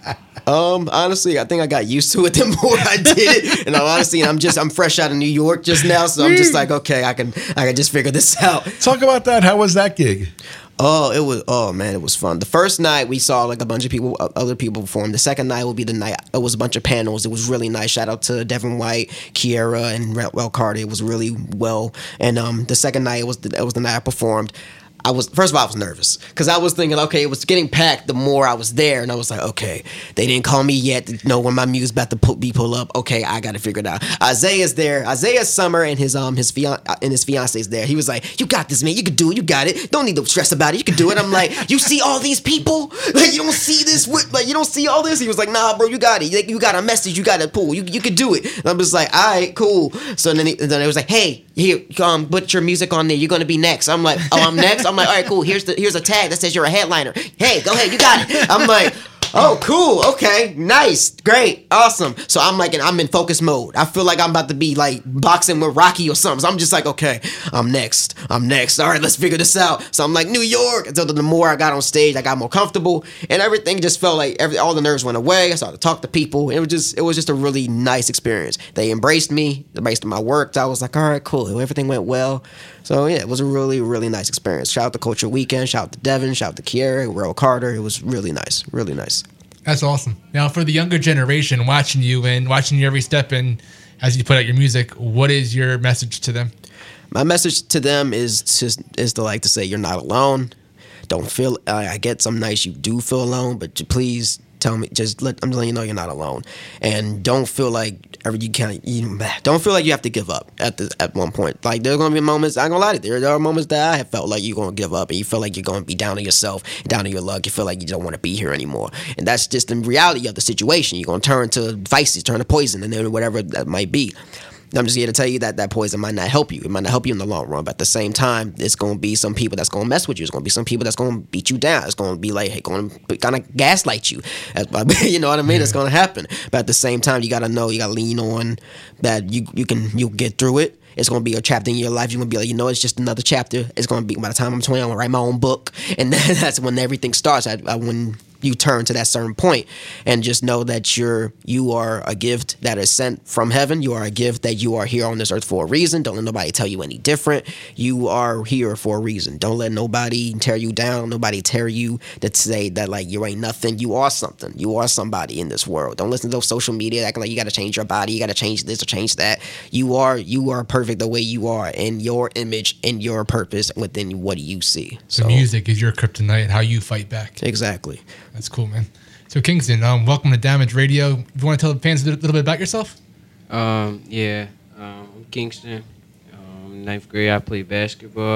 Um, honestly, I think I got used to it the more I did it. And honestly, I'm just I'm fresh out of New York just now, so I'm just like, okay, I can I can just figure this out.
Talk about that. How was that gig?
Oh, it was. Oh man, it was fun. The first night we saw like a bunch of people, uh, other people perform. The second night will be the night. It was a bunch of panels. It was really nice. Shout out to Devin White, Kiera, and Well Carter. It was really well. And um, the second night it was the, it was the night I performed. I was first of all I was nervous because I was thinking, okay, it was getting packed the more I was there, and I was like, okay, they didn't call me yet to know when my music's about to put, be pull up. Okay, I got to figure it out. Isaiah's there. Isaiah Summer and his um his fian and his fiance's there. He was like, you got this, man. You can do it. You got it. Don't need to stress about it. You can do it. I'm like, you see all these people? Like you don't see this? With, like you don't see all this? He was like, nah, bro, you got it. You, you got a message. You got to pull. You you can do it. And I'm just like, all right, cool. So then he, then it was like, hey, here, um, put your music on there. You're gonna be next. I'm like, oh, I'm next. I'm like, all right, cool. Here's the here's a tag that says you're a headliner. Hey, go ahead, you got it. I'm like, oh, cool, okay, nice, great, awesome. So I'm like, I'm in focus mode. I feel like I'm about to be like boxing with Rocky or something. So I'm just like, okay, I'm next. I'm next. All right, let's figure this out. So I'm like, New York. So the more I got on stage, I got more comfortable, and everything just felt like every all the nerves went away. I started to talk to people. It was just it was just a really nice experience. They embraced me, embraced my work. I was like, all right, cool. Everything went well. So yeah, it was a really, really nice experience. Shout out to Culture Weekend, shout out to Devin, shout out to Kiera, Will Carter. It was really nice, really nice.
That's awesome. Now, for the younger generation watching you and watching you every step and as you put out your music, what is your message to them?
My message to them is to, is to like to say you're not alone. Don't feel, uh, I get some nights you do feel alone, but you please tell me, just let, I'm letting you know you're not alone. And don't feel like ever you can't, you, don't feel like you have to give up at the, at one point. Like there's going to be moments, I'm going to lie to you, there, there are moments that I have felt like you're going to give up and you feel like you're going to be down on yourself, down on your luck. You feel like you don't want to be here anymore. And that's just the reality of the situation. You're going to turn to vices, turn to poison, and then whatever that might be. I'm just here to tell you that that poison might not help you. It might not help you in the long run. But at the same time, it's going to be some people that's going to mess with you. It's going to be some people that's going to beat you down. It's going to be like, hey, going to kind of gaslight you. You know what I mean? Yeah. It's going to happen. But at the same time, you got to know, you got to lean on that you you can you'll get through it. It's going to be a chapter in your life. You're going to be like, you know, it's just another chapter. It's going to be, by the time I'm twenty, I'm going to write my own book. And that's when everything starts. I, I, when you turn to that certain point, and just know that you're you are a gift that is sent from heaven. You are a gift that you are here on this earth for a reason. Don't let nobody tell you any different. You are here for a reason. Don't let nobody tear you down. Nobody tear you to say that like you ain't nothing. You are something. You are somebody in this world. Don't listen to those social media acting like you got to change your body. You got to change this or change that. You are you are perfect the way you are, in your image and your purpose within what you see.
So, so music is your kryptonite. How you fight back.
Exactly.
That's cool, man. So Kingston, um, welcome to Damage Radio. You want to tell the fans a little, little bit about yourself?
Um, yeah, um, I'm Kingston. Um, ninth grade, I play basketball.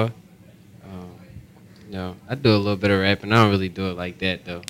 Um, no, I do a little bit of rapping. I don't really do it like that, though.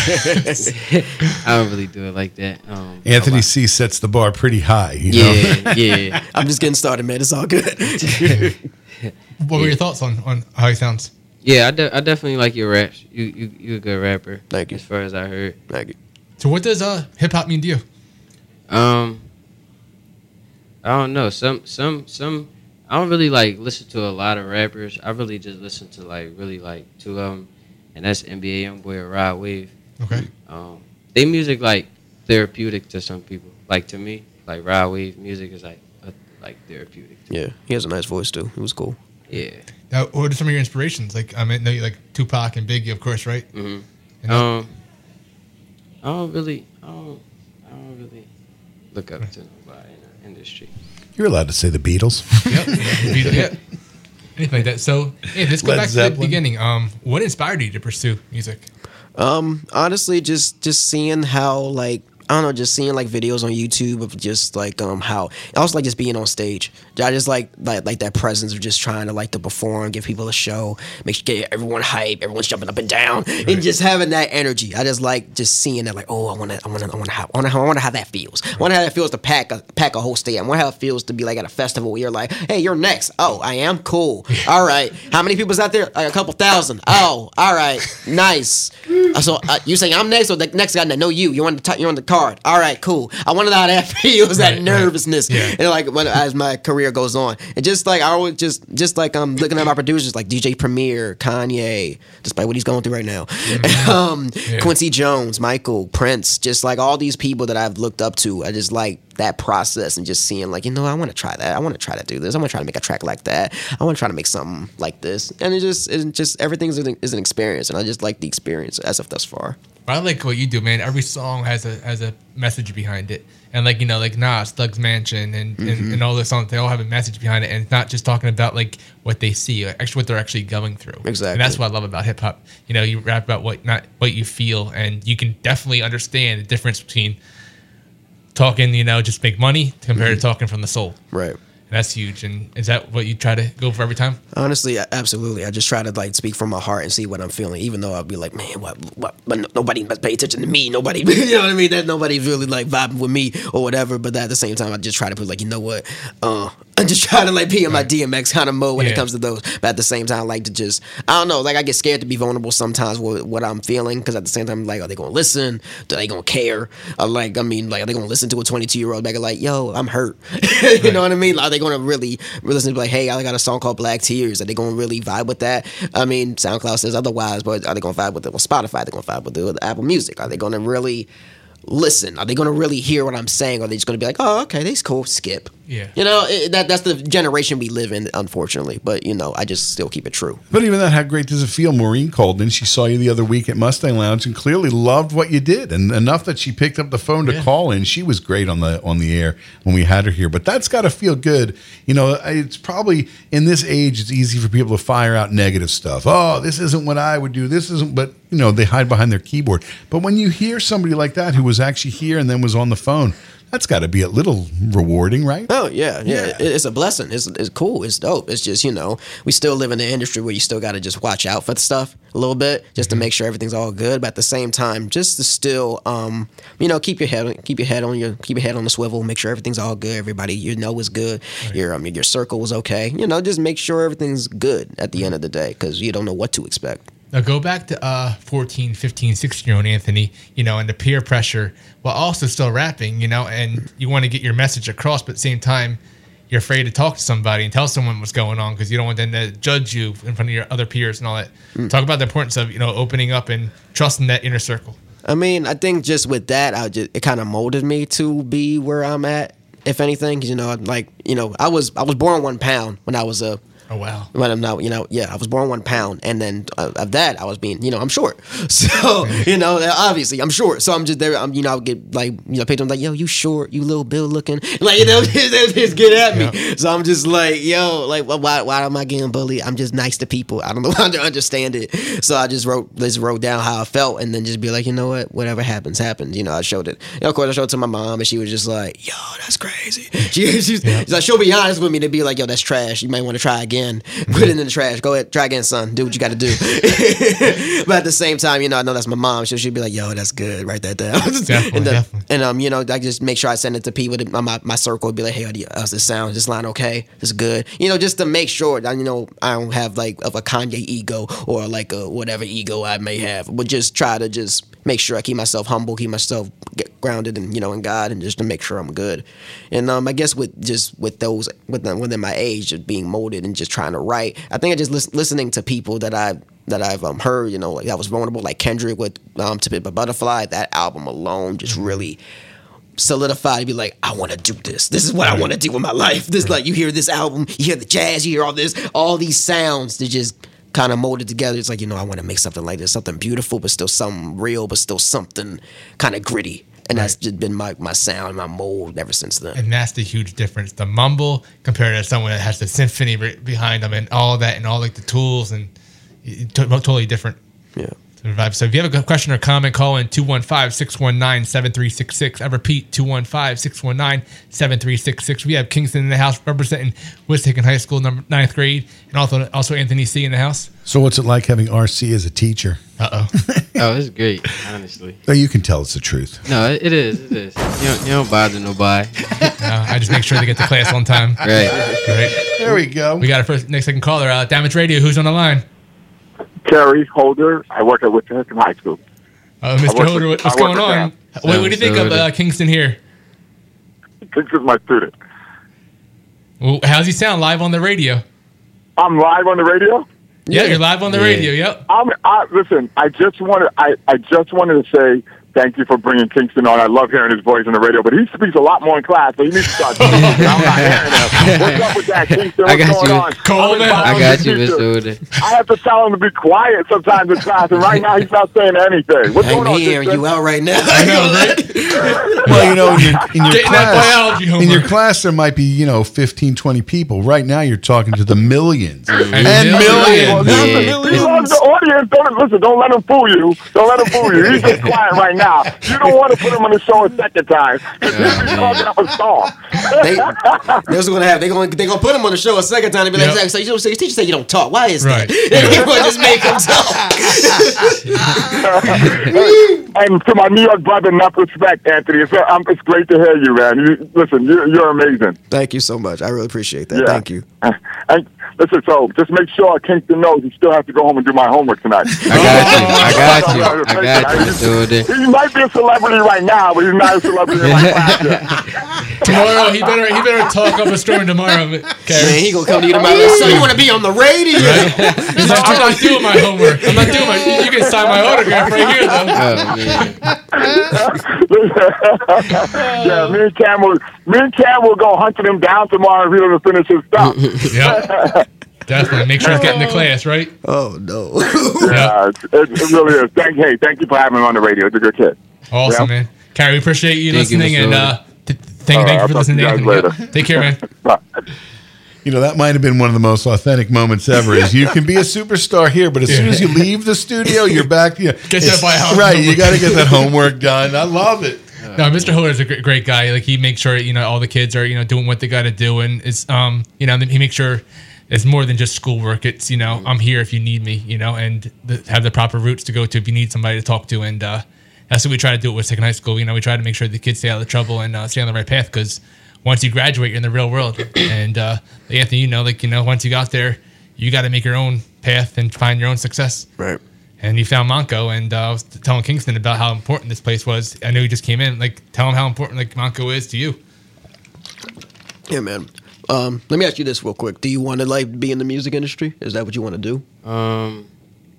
I don't really do it like that. Um,
Anthony C sets the bar pretty high. You
yeah,
know?
yeah.
I'm just getting started, man. It's all good.
What were your thoughts on, on how he sounds?
Yeah, I, de- I definitely like your raps. You you you a good rapper.
Thank you.
As far as I heard.
Thank you.
So what does uh hip hop mean to you?
Um, I don't know. Some some some. I don't really like listen to a lot of rappers. I really just listen to like really like two of them, and that's N B A YoungBoy and Rod Wave.
Okay.
Um, they music like therapeutic to some people. Like to me, like Rod Wave music is like a, like therapeutic.
Yeah, he has a nice voice too. It was cool.
Yeah.
Now, what are some of your inspirations? Like, I mean, know you like Tupac and Biggie, of course, right?
Mm-hmm. Um, I don't really, I don't, I don't really look up to nobody in the industry.
You're allowed to say the Beatles.
Yep. Yep. Anything like that. So, hey, let's go
Led
back
Zeppelin.
to the beginning. Um, what inspired you to pursue music?
Um, honestly, just just seeing how like I don't know, just seeing like videos on YouTube of just like um how I also like just being on stage. I just like like like that presence of just trying to like to perform, give people a show, make sure get everyone hype, everyone's jumping up and down, right. And just having that energy. I just like just seeing that like oh I want to I want to I want to have I want to I want to how that feels. I want to how that feels to pack a pack a whole stadium. I want how it feels to be like at a festival where you're like hey you're next. Oh I am cool. All right. How many people's out there? Like a couple thousand. Oh all right. Nice. So uh, you saying I'm next, or the next guy? No, you. You're on the t- you're on the card. All right, cool. I wanted how that feels, that
Right,
nervousness,
right. Yeah.
and like when as my career goes on, and just like I always just just like I'm looking at my producers like D J Premier, Kanye, despite what he's going through right now, um,
Yeah.
Quincy Jones, Michael, Prince, just like all these people that I've looked up to. I just like that process and just seeing like, you know, I want to try that. I want to try to do this. I want to try to make a track like that. I want to try to make something like this. And it just, it just everything is an, is an experience, and I just like the experience as of thus far.
I like what you do, man. Every song has a has a message behind it, and like you know, like Nas, Thug's Mansion, and,
Mm-hmm.
and, and all those songs, they all have a message behind it, and it's not just talking about like what they see, like, actually what they're actually going through.
Exactly.
And that's what I love about hip hop. You know, you rap about what not what you feel, and you can definitely understand the difference between talking, you know, just make money compared
Mm-hmm.
to talking from the soul.
Right.
And that's huge. And is that what you try to go for every time?
Honestly, a- absolutely. I just try to like speak from my heart and see what I'm feeling, even though I'll be like, man, what, what, but no- nobody must pay attention to me. Nobody, you know what I mean? That nobody's really like vibing with me or whatever. But at the same time, I just try to put like, you know what? Uh, I just try to like be in my D M X kind of mode when
Yeah.
it comes to those. But at the same time, I like to just, I don't know, like I get scared to be vulnerable sometimes with what I'm feeling, because at the same time, like, are they going to listen? Do they going to care? Or like, I mean, like, are they going to listen to a twenty-two year old back like, yo, I'm hurt? You know what I mean? Are they going to really listen to be like, hey, I got a song called Black Tears? Are they going to really vibe with that? I mean, SoundCloud says otherwise, but are they going to vibe with it? Well, Spotify, they're going to vibe with it. With Apple Music, are they going to really listen? Are they going to really hear what I'm saying? Or are they just going to be like, oh, okay, that's cool, skip?
Yeah.
You know, it, that that's the generation we live in, unfortunately. But, you know, I just still keep it true.
But even that, how great does it feel? Maureen called in. She saw you the other week at Mustang Lounge and clearly loved what you did, and enough that she picked up the phone to
Yeah.
call in. She was great on the on the air when we had her here. But that's got to feel good. You know, it's probably in this age, it's easy for people to fire out negative stuff. Oh, this isn't what I would do. This isn't. But you know, they hide behind their keyboard. But when you hear somebody like that who was actually here and then was on the phone, that's got to be a little rewarding, right?
Oh yeah, yeah,
Yeah.
It- It's a blessing. It's it's cool. It's dope. It's just, you know, we still live in an industry where you still got to just watch out for the stuff a little bit, just to make sure everything's all good. But at the same time, just to still, um, you know, keep your head keep your head on your keep your head on the swivel. Make sure everything's all good. Everybody you know is good. Your um your circle is okay. You know, just make sure everything's good at the end of the day, because you don't know what to expect.
Now go back to uh, fourteen, fifteen, sixteen year old Anthony, you know, and the peer pressure while also still rapping, you know, and you want to get your message across, but at the same time, you're afraid to talk to somebody and tell someone what's going on because you don't want them to judge you in front of your other peers and all that. Talk about the importance of, you know, opening up and trusting that inner circle.
I mean, I think just with that, I just it kind of molded me to be where I'm at, if anything. 'Cause, you know, like, you know, I was I was born one pound when I was a.
Oh, wow.
When I'm not, you know, yeah, I was born one pound, and then uh, of that, I was being, you know, I'm short. So, you know, obviously, I'm short. So I'm just there. I'm, you know, I would get like, you know, people like, yo, you short, you little Bill looking, like, you know, they just get at me.
Yeah.
So I'm just like, yo, like, why, why am I getting bullied? I'm just nice to people. I don't know how to understand it. So I just wrote, just wrote down how I felt, and then just be like, you know what, whatever happens, happens. You know, I showed it. You know, of course, I showed it to my mom, and she was just like, yo, that's crazy. She, she's, she's like, she'll be honest with me to be like, yo, that's trash. You might want to try again. Put it in the trash. Go ahead, try again, son. Do what you got to do. But at the same time, you know, I know that's my mom. So she'd be like, "Yo, that's good. Write that down."
Definitely,
and, uh,
definitely.
and um, you know, I just make sure I send it to people. That my my circle would be like, "Hey, how's this sound? Is this line okay? This is good." You know, just to make sure that, you know, I don't have like of a Kanye ego or like a whatever ego I may have, but just try to just make sure I keep myself humble, keep myself get grounded, and, you know, in God, and just to make sure I'm good. And um, I guess with just with those within within my age of being molded and just trying to write, I think I just lis- listening to people that I that I've um, heard, you know, like I was vulnerable, like Kendrick with um, "To Pimp a Butterfly." That album alone just really solidified to be like, I want to do this. This is what I want to do with my life. This, like, you hear this album, you hear the jazz, you hear all this, all these sounds that just kind of molded together. It's like, you know, I want to make something like this, something beautiful, but still something real, but still something kind of gritty. And that's just been my, my sound, my mold ever since then.
And that's the huge difference. The mumble compared to someone that has the symphony re- behind them and all that and all like the tools and it, to- totally different.
Yeah.
So if you have a question or comment, call in two one five, six one nine, seven three six six. I repeat, two one five, six one nine, seven three six six. We have Kingston in the house representing Wissahickon High School, number ninth grade, and also also Anthony C. in the house.
So what's it like having R C as a teacher?
Uh-oh.
Oh, it's great, honestly.
Oh, you can tell it's the truth.
No, it, it is. It is. You don't, you don't bother nobody.
Uh, I just make sure they get to class on time.
Right.
Right.
There we go.
We got our first next second caller. Uh, Damage Radio. Who's on the line?
Terry Holder. I work at Wissahickon High School.
Uh, Mister
work
Holder,
with-
what's
I work
going
with
on?
Cam.
What, what do you think of
Sounds
uh, Kingston here?
Kingston's my student.
Well, how's he sound live on the radio?
I'm live on the radio.
Yeah, you're live on the
Yeah.
radio. Yep.
I'm, I, listen, I just wanted, I, I just wanted to say thank you for bringing Kingston on. I love hearing his voice in the radio, but he speaks a lot more in class, so he needs to start doing it. I'm not hearing him. What's up with that, Kingston? What's
I got
going
you.
on?
Coleman.
I'm
I
involved
got
with
you,
the
Mister
teacher.
Hood.
I have to tell him to be quiet sometimes in class, and right now he's not saying anything. What's
I'm
going on,
here.
Kingston?
You out right now?
I know, right?
Well, you know, in your, in your
Getting that
class,
biology homework.
in your class, there might be, you know, fifteen, twenty people. Right now, you're talking to the millions and
millions.
Well,
millions.
listen,
Yeah.
he loves the audience. Don't, listen, don't let him fool you. Don't let him fool you. He's just quiet right now. You don't want to put him on the show a second time because he's
Oh,
talking up a storm.
They, that's what's gonna happen. They gonna they gonna put him on the show a second time and be like,
Yep.
"Zach, so you know, so your teacher say you don't talk. Why is
Right.
that?" And he will just make him talk.
And to my New York brother, enough respect, Anthony. It's, um, it's great to hear you, man. You, listen, you're, you're amazing.
Thank you so much. I really appreciate that.
Yeah.
Thank you.
And listen, so just make sure Kingston knows he still has to go home and do my homework tonight.
I got you. I got you. I got you, Mister Hood.
He might be a celebrity right now, but he's not a celebrity in my class yet.
Tomorrow, he better he better talk up a storm tomorrow.
Man,
Okay.
he gonna come to you tomorrow. Like, so you want to be on the radio?
He's like, I'm not doing my homework. I'm not doing my. You can sign my autograph right here, though.
Oh, man.
Yeah, me and Cam will, me and Cam will go hunting him down tomorrow if he doesn't finish his stuff.
Yep. Definitely. Make sure he's getting to class, right?
Oh no.
Yeah, it, it really is. Thank, hey, thank you for having him on the radio. It's a good kid.
Awesome,
Yeah.
man. Carrie, we appreciate you
Thank you,
listening,
Mister
and
Hood.
uh, th- thank,
All
thank
right,
you
I'll
for
talk to
listening.
you guys
Anthony.
later.
Yep. Take care, man.
Bye.
You know, that might have been one of the most authentic moments ever. Is you can be a superstar here, but as soon as you leave the studio, you're back. You know,
Get that biology
right. You
homework.
got to get that homework done. I love it.
No, Mister Hood is a great, great guy. Like he makes sure you know all the kids are you know doing what they got to do, and it's um you know he makes sure it's more than just schoolwork. It's you know I'm here if you need me, you know, and the, have the proper routes to go to if you need somebody to talk to, and uh, that's what we try to do with Second High School. You know, we try to make sure the kids stay out of trouble and uh, stay on the right path because once you graduate, you're in the real world. And uh, Anthony, you know, like you know, once you got there, you got to make your own path and find your own success.
Right.
And you found Monco, and uh, I was telling Kingston about how important this place was. I know you just came in. Like, tell him how important like Monco is to you.
Yeah, man. Um, let me ask you this real quick. Do you want to like be in the music industry? Is that what you want to do?
Um,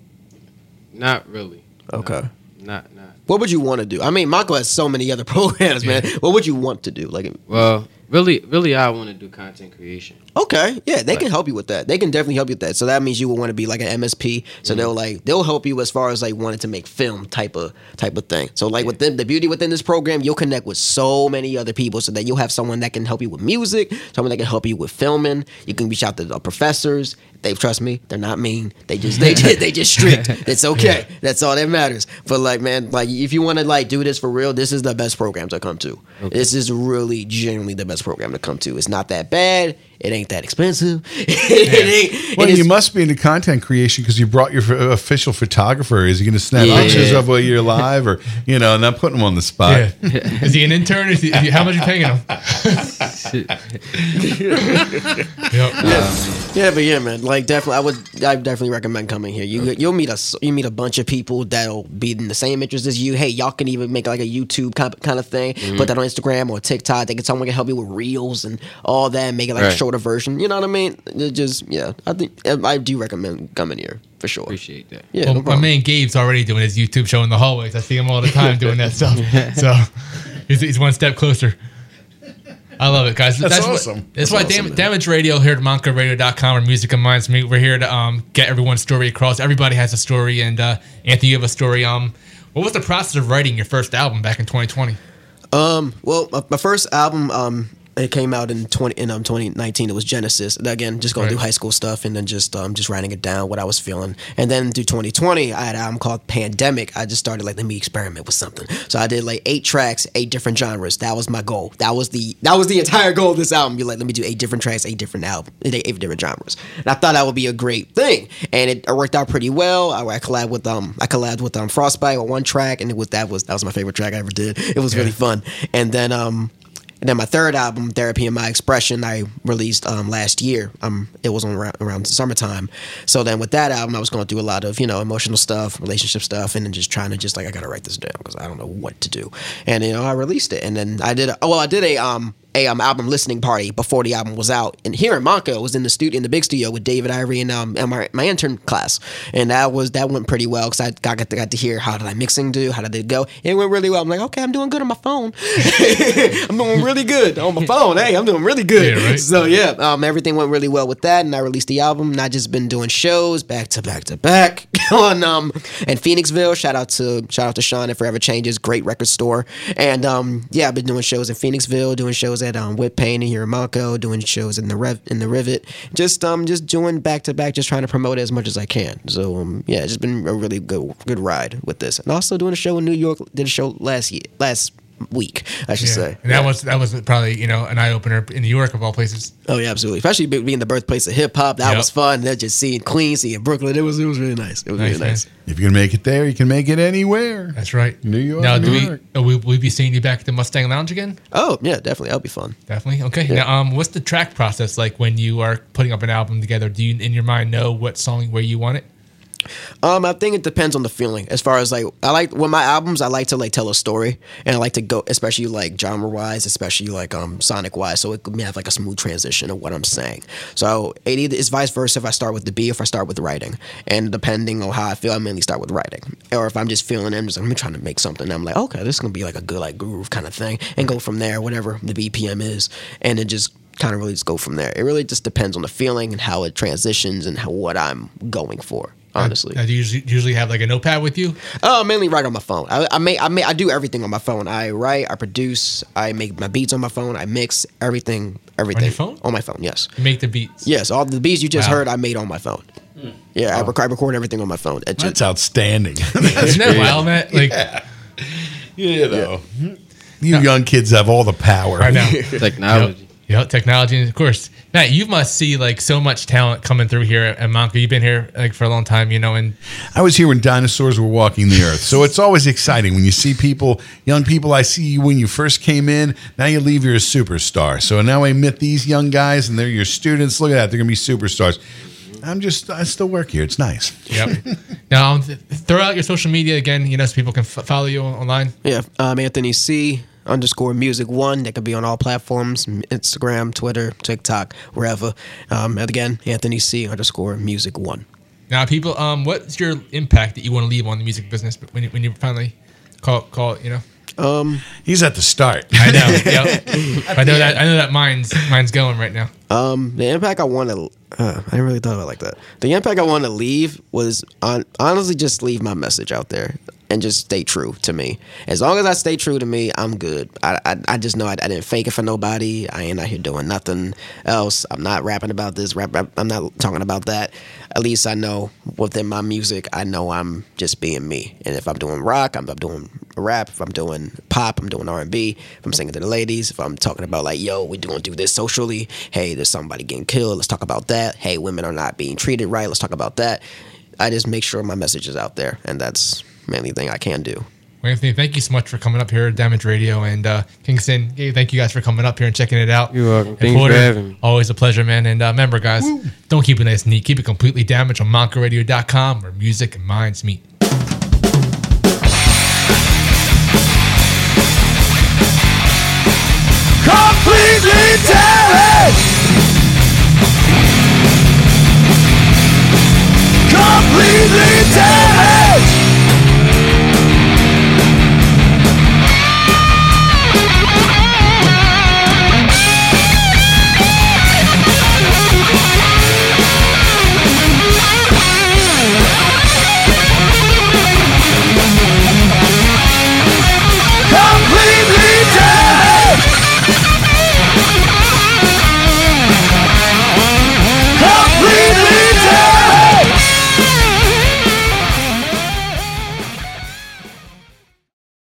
not really.
Okay.
Not, not.
What would you want to do? I mean, Monco has so many other programs, man. What would you want to do? Like,
Well, really, really, I want to do content creation.
okay, yeah, they can help you with that. They can definitely help you with that. So that means you would want to be like an M S P. So
Mm-hmm.
they'll like they'll help you as far as like wanting to make film type of type of thing. So like within the beauty within this program, you'll connect with so many other people, so that you'll have someone that can help you with music, someone that can help you with filming. You can reach out to the professors. They trust me. They're not mean. They just they just, they just strict. It's okay. That's all that matters. But like man, like if you want to like do this for real, this is the best program to come to. This is really genuinely the best program to come to. It's not that bad. It ain't that expensive. it ain't.
Well,
it
you
is-
must be into content creation because you brought your f- official photographer. Is he going to snap
Yeah.
pictures of while you're live, or you know, not putting him on the spot?
Yeah. Is he an intern? Is he, is he- how much are you paying him? Yep.
Yeah, but yeah, man. Like definitely, I would. I definitely recommend coming here. You you'll meet a you meet a bunch of people that'll be in the same interest as you. Hey, y'all can even make like a YouTube kind kind of thing. Put that on Instagram or TikTok. They can someone can help you with reels and all that. And make it like a
Right.
shorter version. You know what I mean? It just yeah. I think I do recommend coming here for sure.
Appreciate that.
Yeah,
Well,
no
my
problem.
man Gabe's already doing his YouTube show in the hallways. I see him all the time doing that stuff. So he's, he's one step closer. I love it, guys.
That's
what-
awesome.
That's,
That's
why
awesome,
Dam-
man.
Damage Radio here at monco radio dot com, where music and minds meet. We're here to um, get everyone's story across. Everybody has a story, and uh, Anthony, you have a story. Um, what was the process of writing your first album back in twenty twenty?
Um, well, my, my first album, um, it came out in twenty in um twenty nineteen. It was Genesis. And again, just going
Right.
through high school stuff and then just um just writing it down what I was feeling. And then through twenty twenty, I had an album called Pandemic. I just started like let me experiment with something. So I did like eight tracks, eight different genres. That was my goal. That was the that was the entire goal of this album. You're like let me do eight different tracks, eight different album, eight, eight different genres. And I thought that would be a great thing. And it, it worked out pretty well. I, I collabed with um I collabed with um Frostbite on one track, and it was that was that was my favorite track I ever did. It was really fun. And then um. And then my third album, Therapy and My Expression, I released um, last year. Um, it was on around, around summertime. So then with that album, I was going through a lot of, you know, emotional stuff, relationship stuff, and then just trying to just like, I got to write this down because I don't know what to do. And, you know, I released it. And then I did, a, oh, well, I did a, um, a um, album listening party before the album was out. And here in Monco, I was in the studio, in the big studio with David Ivory and, um, and my, my intern class. And that was, that went pretty well because I got, got, to, got to hear how did I mixing do, how did it go. It went really well. I'm like, okay, I'm doing good on my phone. I'm doing really good on my phone. Hey, I'm doing really good.
Yeah, right.
So yeah, um, everything went really well with that, and I released the album. And I just been doing shows back to back to back on um in Phoenixville. Shout out to shout out to Sean at Forever Changes, great record store. And um yeah, I've been doing shows in Phoenixville, doing shows at um Whip Pain here in Monco, doing shows in the Rev in the Rivet. Just um just doing back to back, just trying to promote it as much as I can. So um yeah, it's just been a really good good ride with this. And also doing a show in New York. Did a show last year last. week, I should
Yeah.
say.
And that
Yeah.
was that was probably, you know, an eye opener in New York of all places.
Oh yeah, absolutely. Especially be- being the birthplace of hip hop, that
Yep.
was fun. They're just seeing Queens, seeing Brooklyn. It was it was really nice. It was
Nice,
really
man.
nice.
If you can make it there, you can make it anywhere.
That's right.
New York,
Now,
New
do we,
York.
uh, we will we be seeing you back at the Mustang Lounge again?
Oh yeah, definitely. That'll be fun.
Definitely. Okay.
Yeah.
Now, um, what's the track process like when you are putting up an album together? Do you, in your mind, know what song where you want it?
Um, I think it depends on the feeling. As far as like, I like with my albums, I like to like tell a story, and I like to go, especially like genre wise, especially like um sonic wise, so it could have like a smooth transition of what I'm saying. So it either is vice versa if I start with the beat, or if I start with writing, and depending on how I feel, I mainly start with writing. Or if I'm just feeling it, I'm just like, I'm trying to make something. I'm like, okay, this is gonna be like a good like groove kind of thing, and go from there, whatever the B P M is, and then just kind of really just go from there. It really just depends on the feeling and how it transitions and how what I'm going for. Honestly,
Uh, do you usually, usually have like a notepad with you?
Oh, mainly write on my phone. I, I may, I may, I do everything on my phone. I write, I produce, I make my beats on my phone. I mix everything, everything
your phone?
On my phone, yes,
You make the beats.
yes. All the beats you just
Wow.
heard, I made on my phone. Yeah, I, rec- I record everything on my phone. It
That's
just,
outstanding.
Isn't that wild, Matt? Like,
you know, you young kids have all the power.
I know.
Technology.
Yep, technology, and of course, Matt, you must see like so much talent coming through here at Monco. You've been here like for a long time, you know, and
I was here when dinosaurs were walking the earth. So it's always exciting when you see people, young people. I see you when you first came in. Now you leave, you're a superstar. So now I meet these young guys and they're your students. Look at that. They're going to be superstars. I'm just, I still work here. It's nice.
yep. Now, um, th- throw out your social media again, you know, so people can f- follow you online.
yeah. Um, Anthony C underscore music one. That could be on all platforms: Instagram, Twitter, TikTok, wherever. Um, and again, Anthony C underscore music one.
Now, people, um, what's your impact that you want to leave on the music business when you, when you finally call call it, you know?
Um,
He's at the start.
I know. Yep. I know that. I know that mine's mine's going right now.
Um, the impact I want to, uh, I didn't really thought about it like that. The impact I want to leave was on, honestly just leave my message out there and just stay true to me. As long as I stay true to me, I'm good. I I, I just know I, I didn't fake it for nobody. I ain't out here doing nothing else. I'm not rapping about this. Rap, rap, I'm not talking about that. At least I know within my music, I know I'm just being me. And if I'm doing rock, I'm, I'm doing rap. If I'm doing pop, I'm doing R and B. If I'm singing to the ladies, if I'm talking about like, yo, we doing do this socially. Hey, there's somebody getting killed. Let's talk about that. Hey, women are not being treated right. Let's talk about that. I just make sure my message is out there, and that's mainly thing I can do.
Well, Anthony, thank you so much for coming up here at Damage Radio, and uh, Kingston, hey, thank you guys for coming up here and checking it out.
You're welcome.
And
Thanks for having me.
Always a pleasure, man. And uh, remember, guys, don't keep it nice and neat. Keep it completely damaged on Monco Radio dot com, where music and minds meet.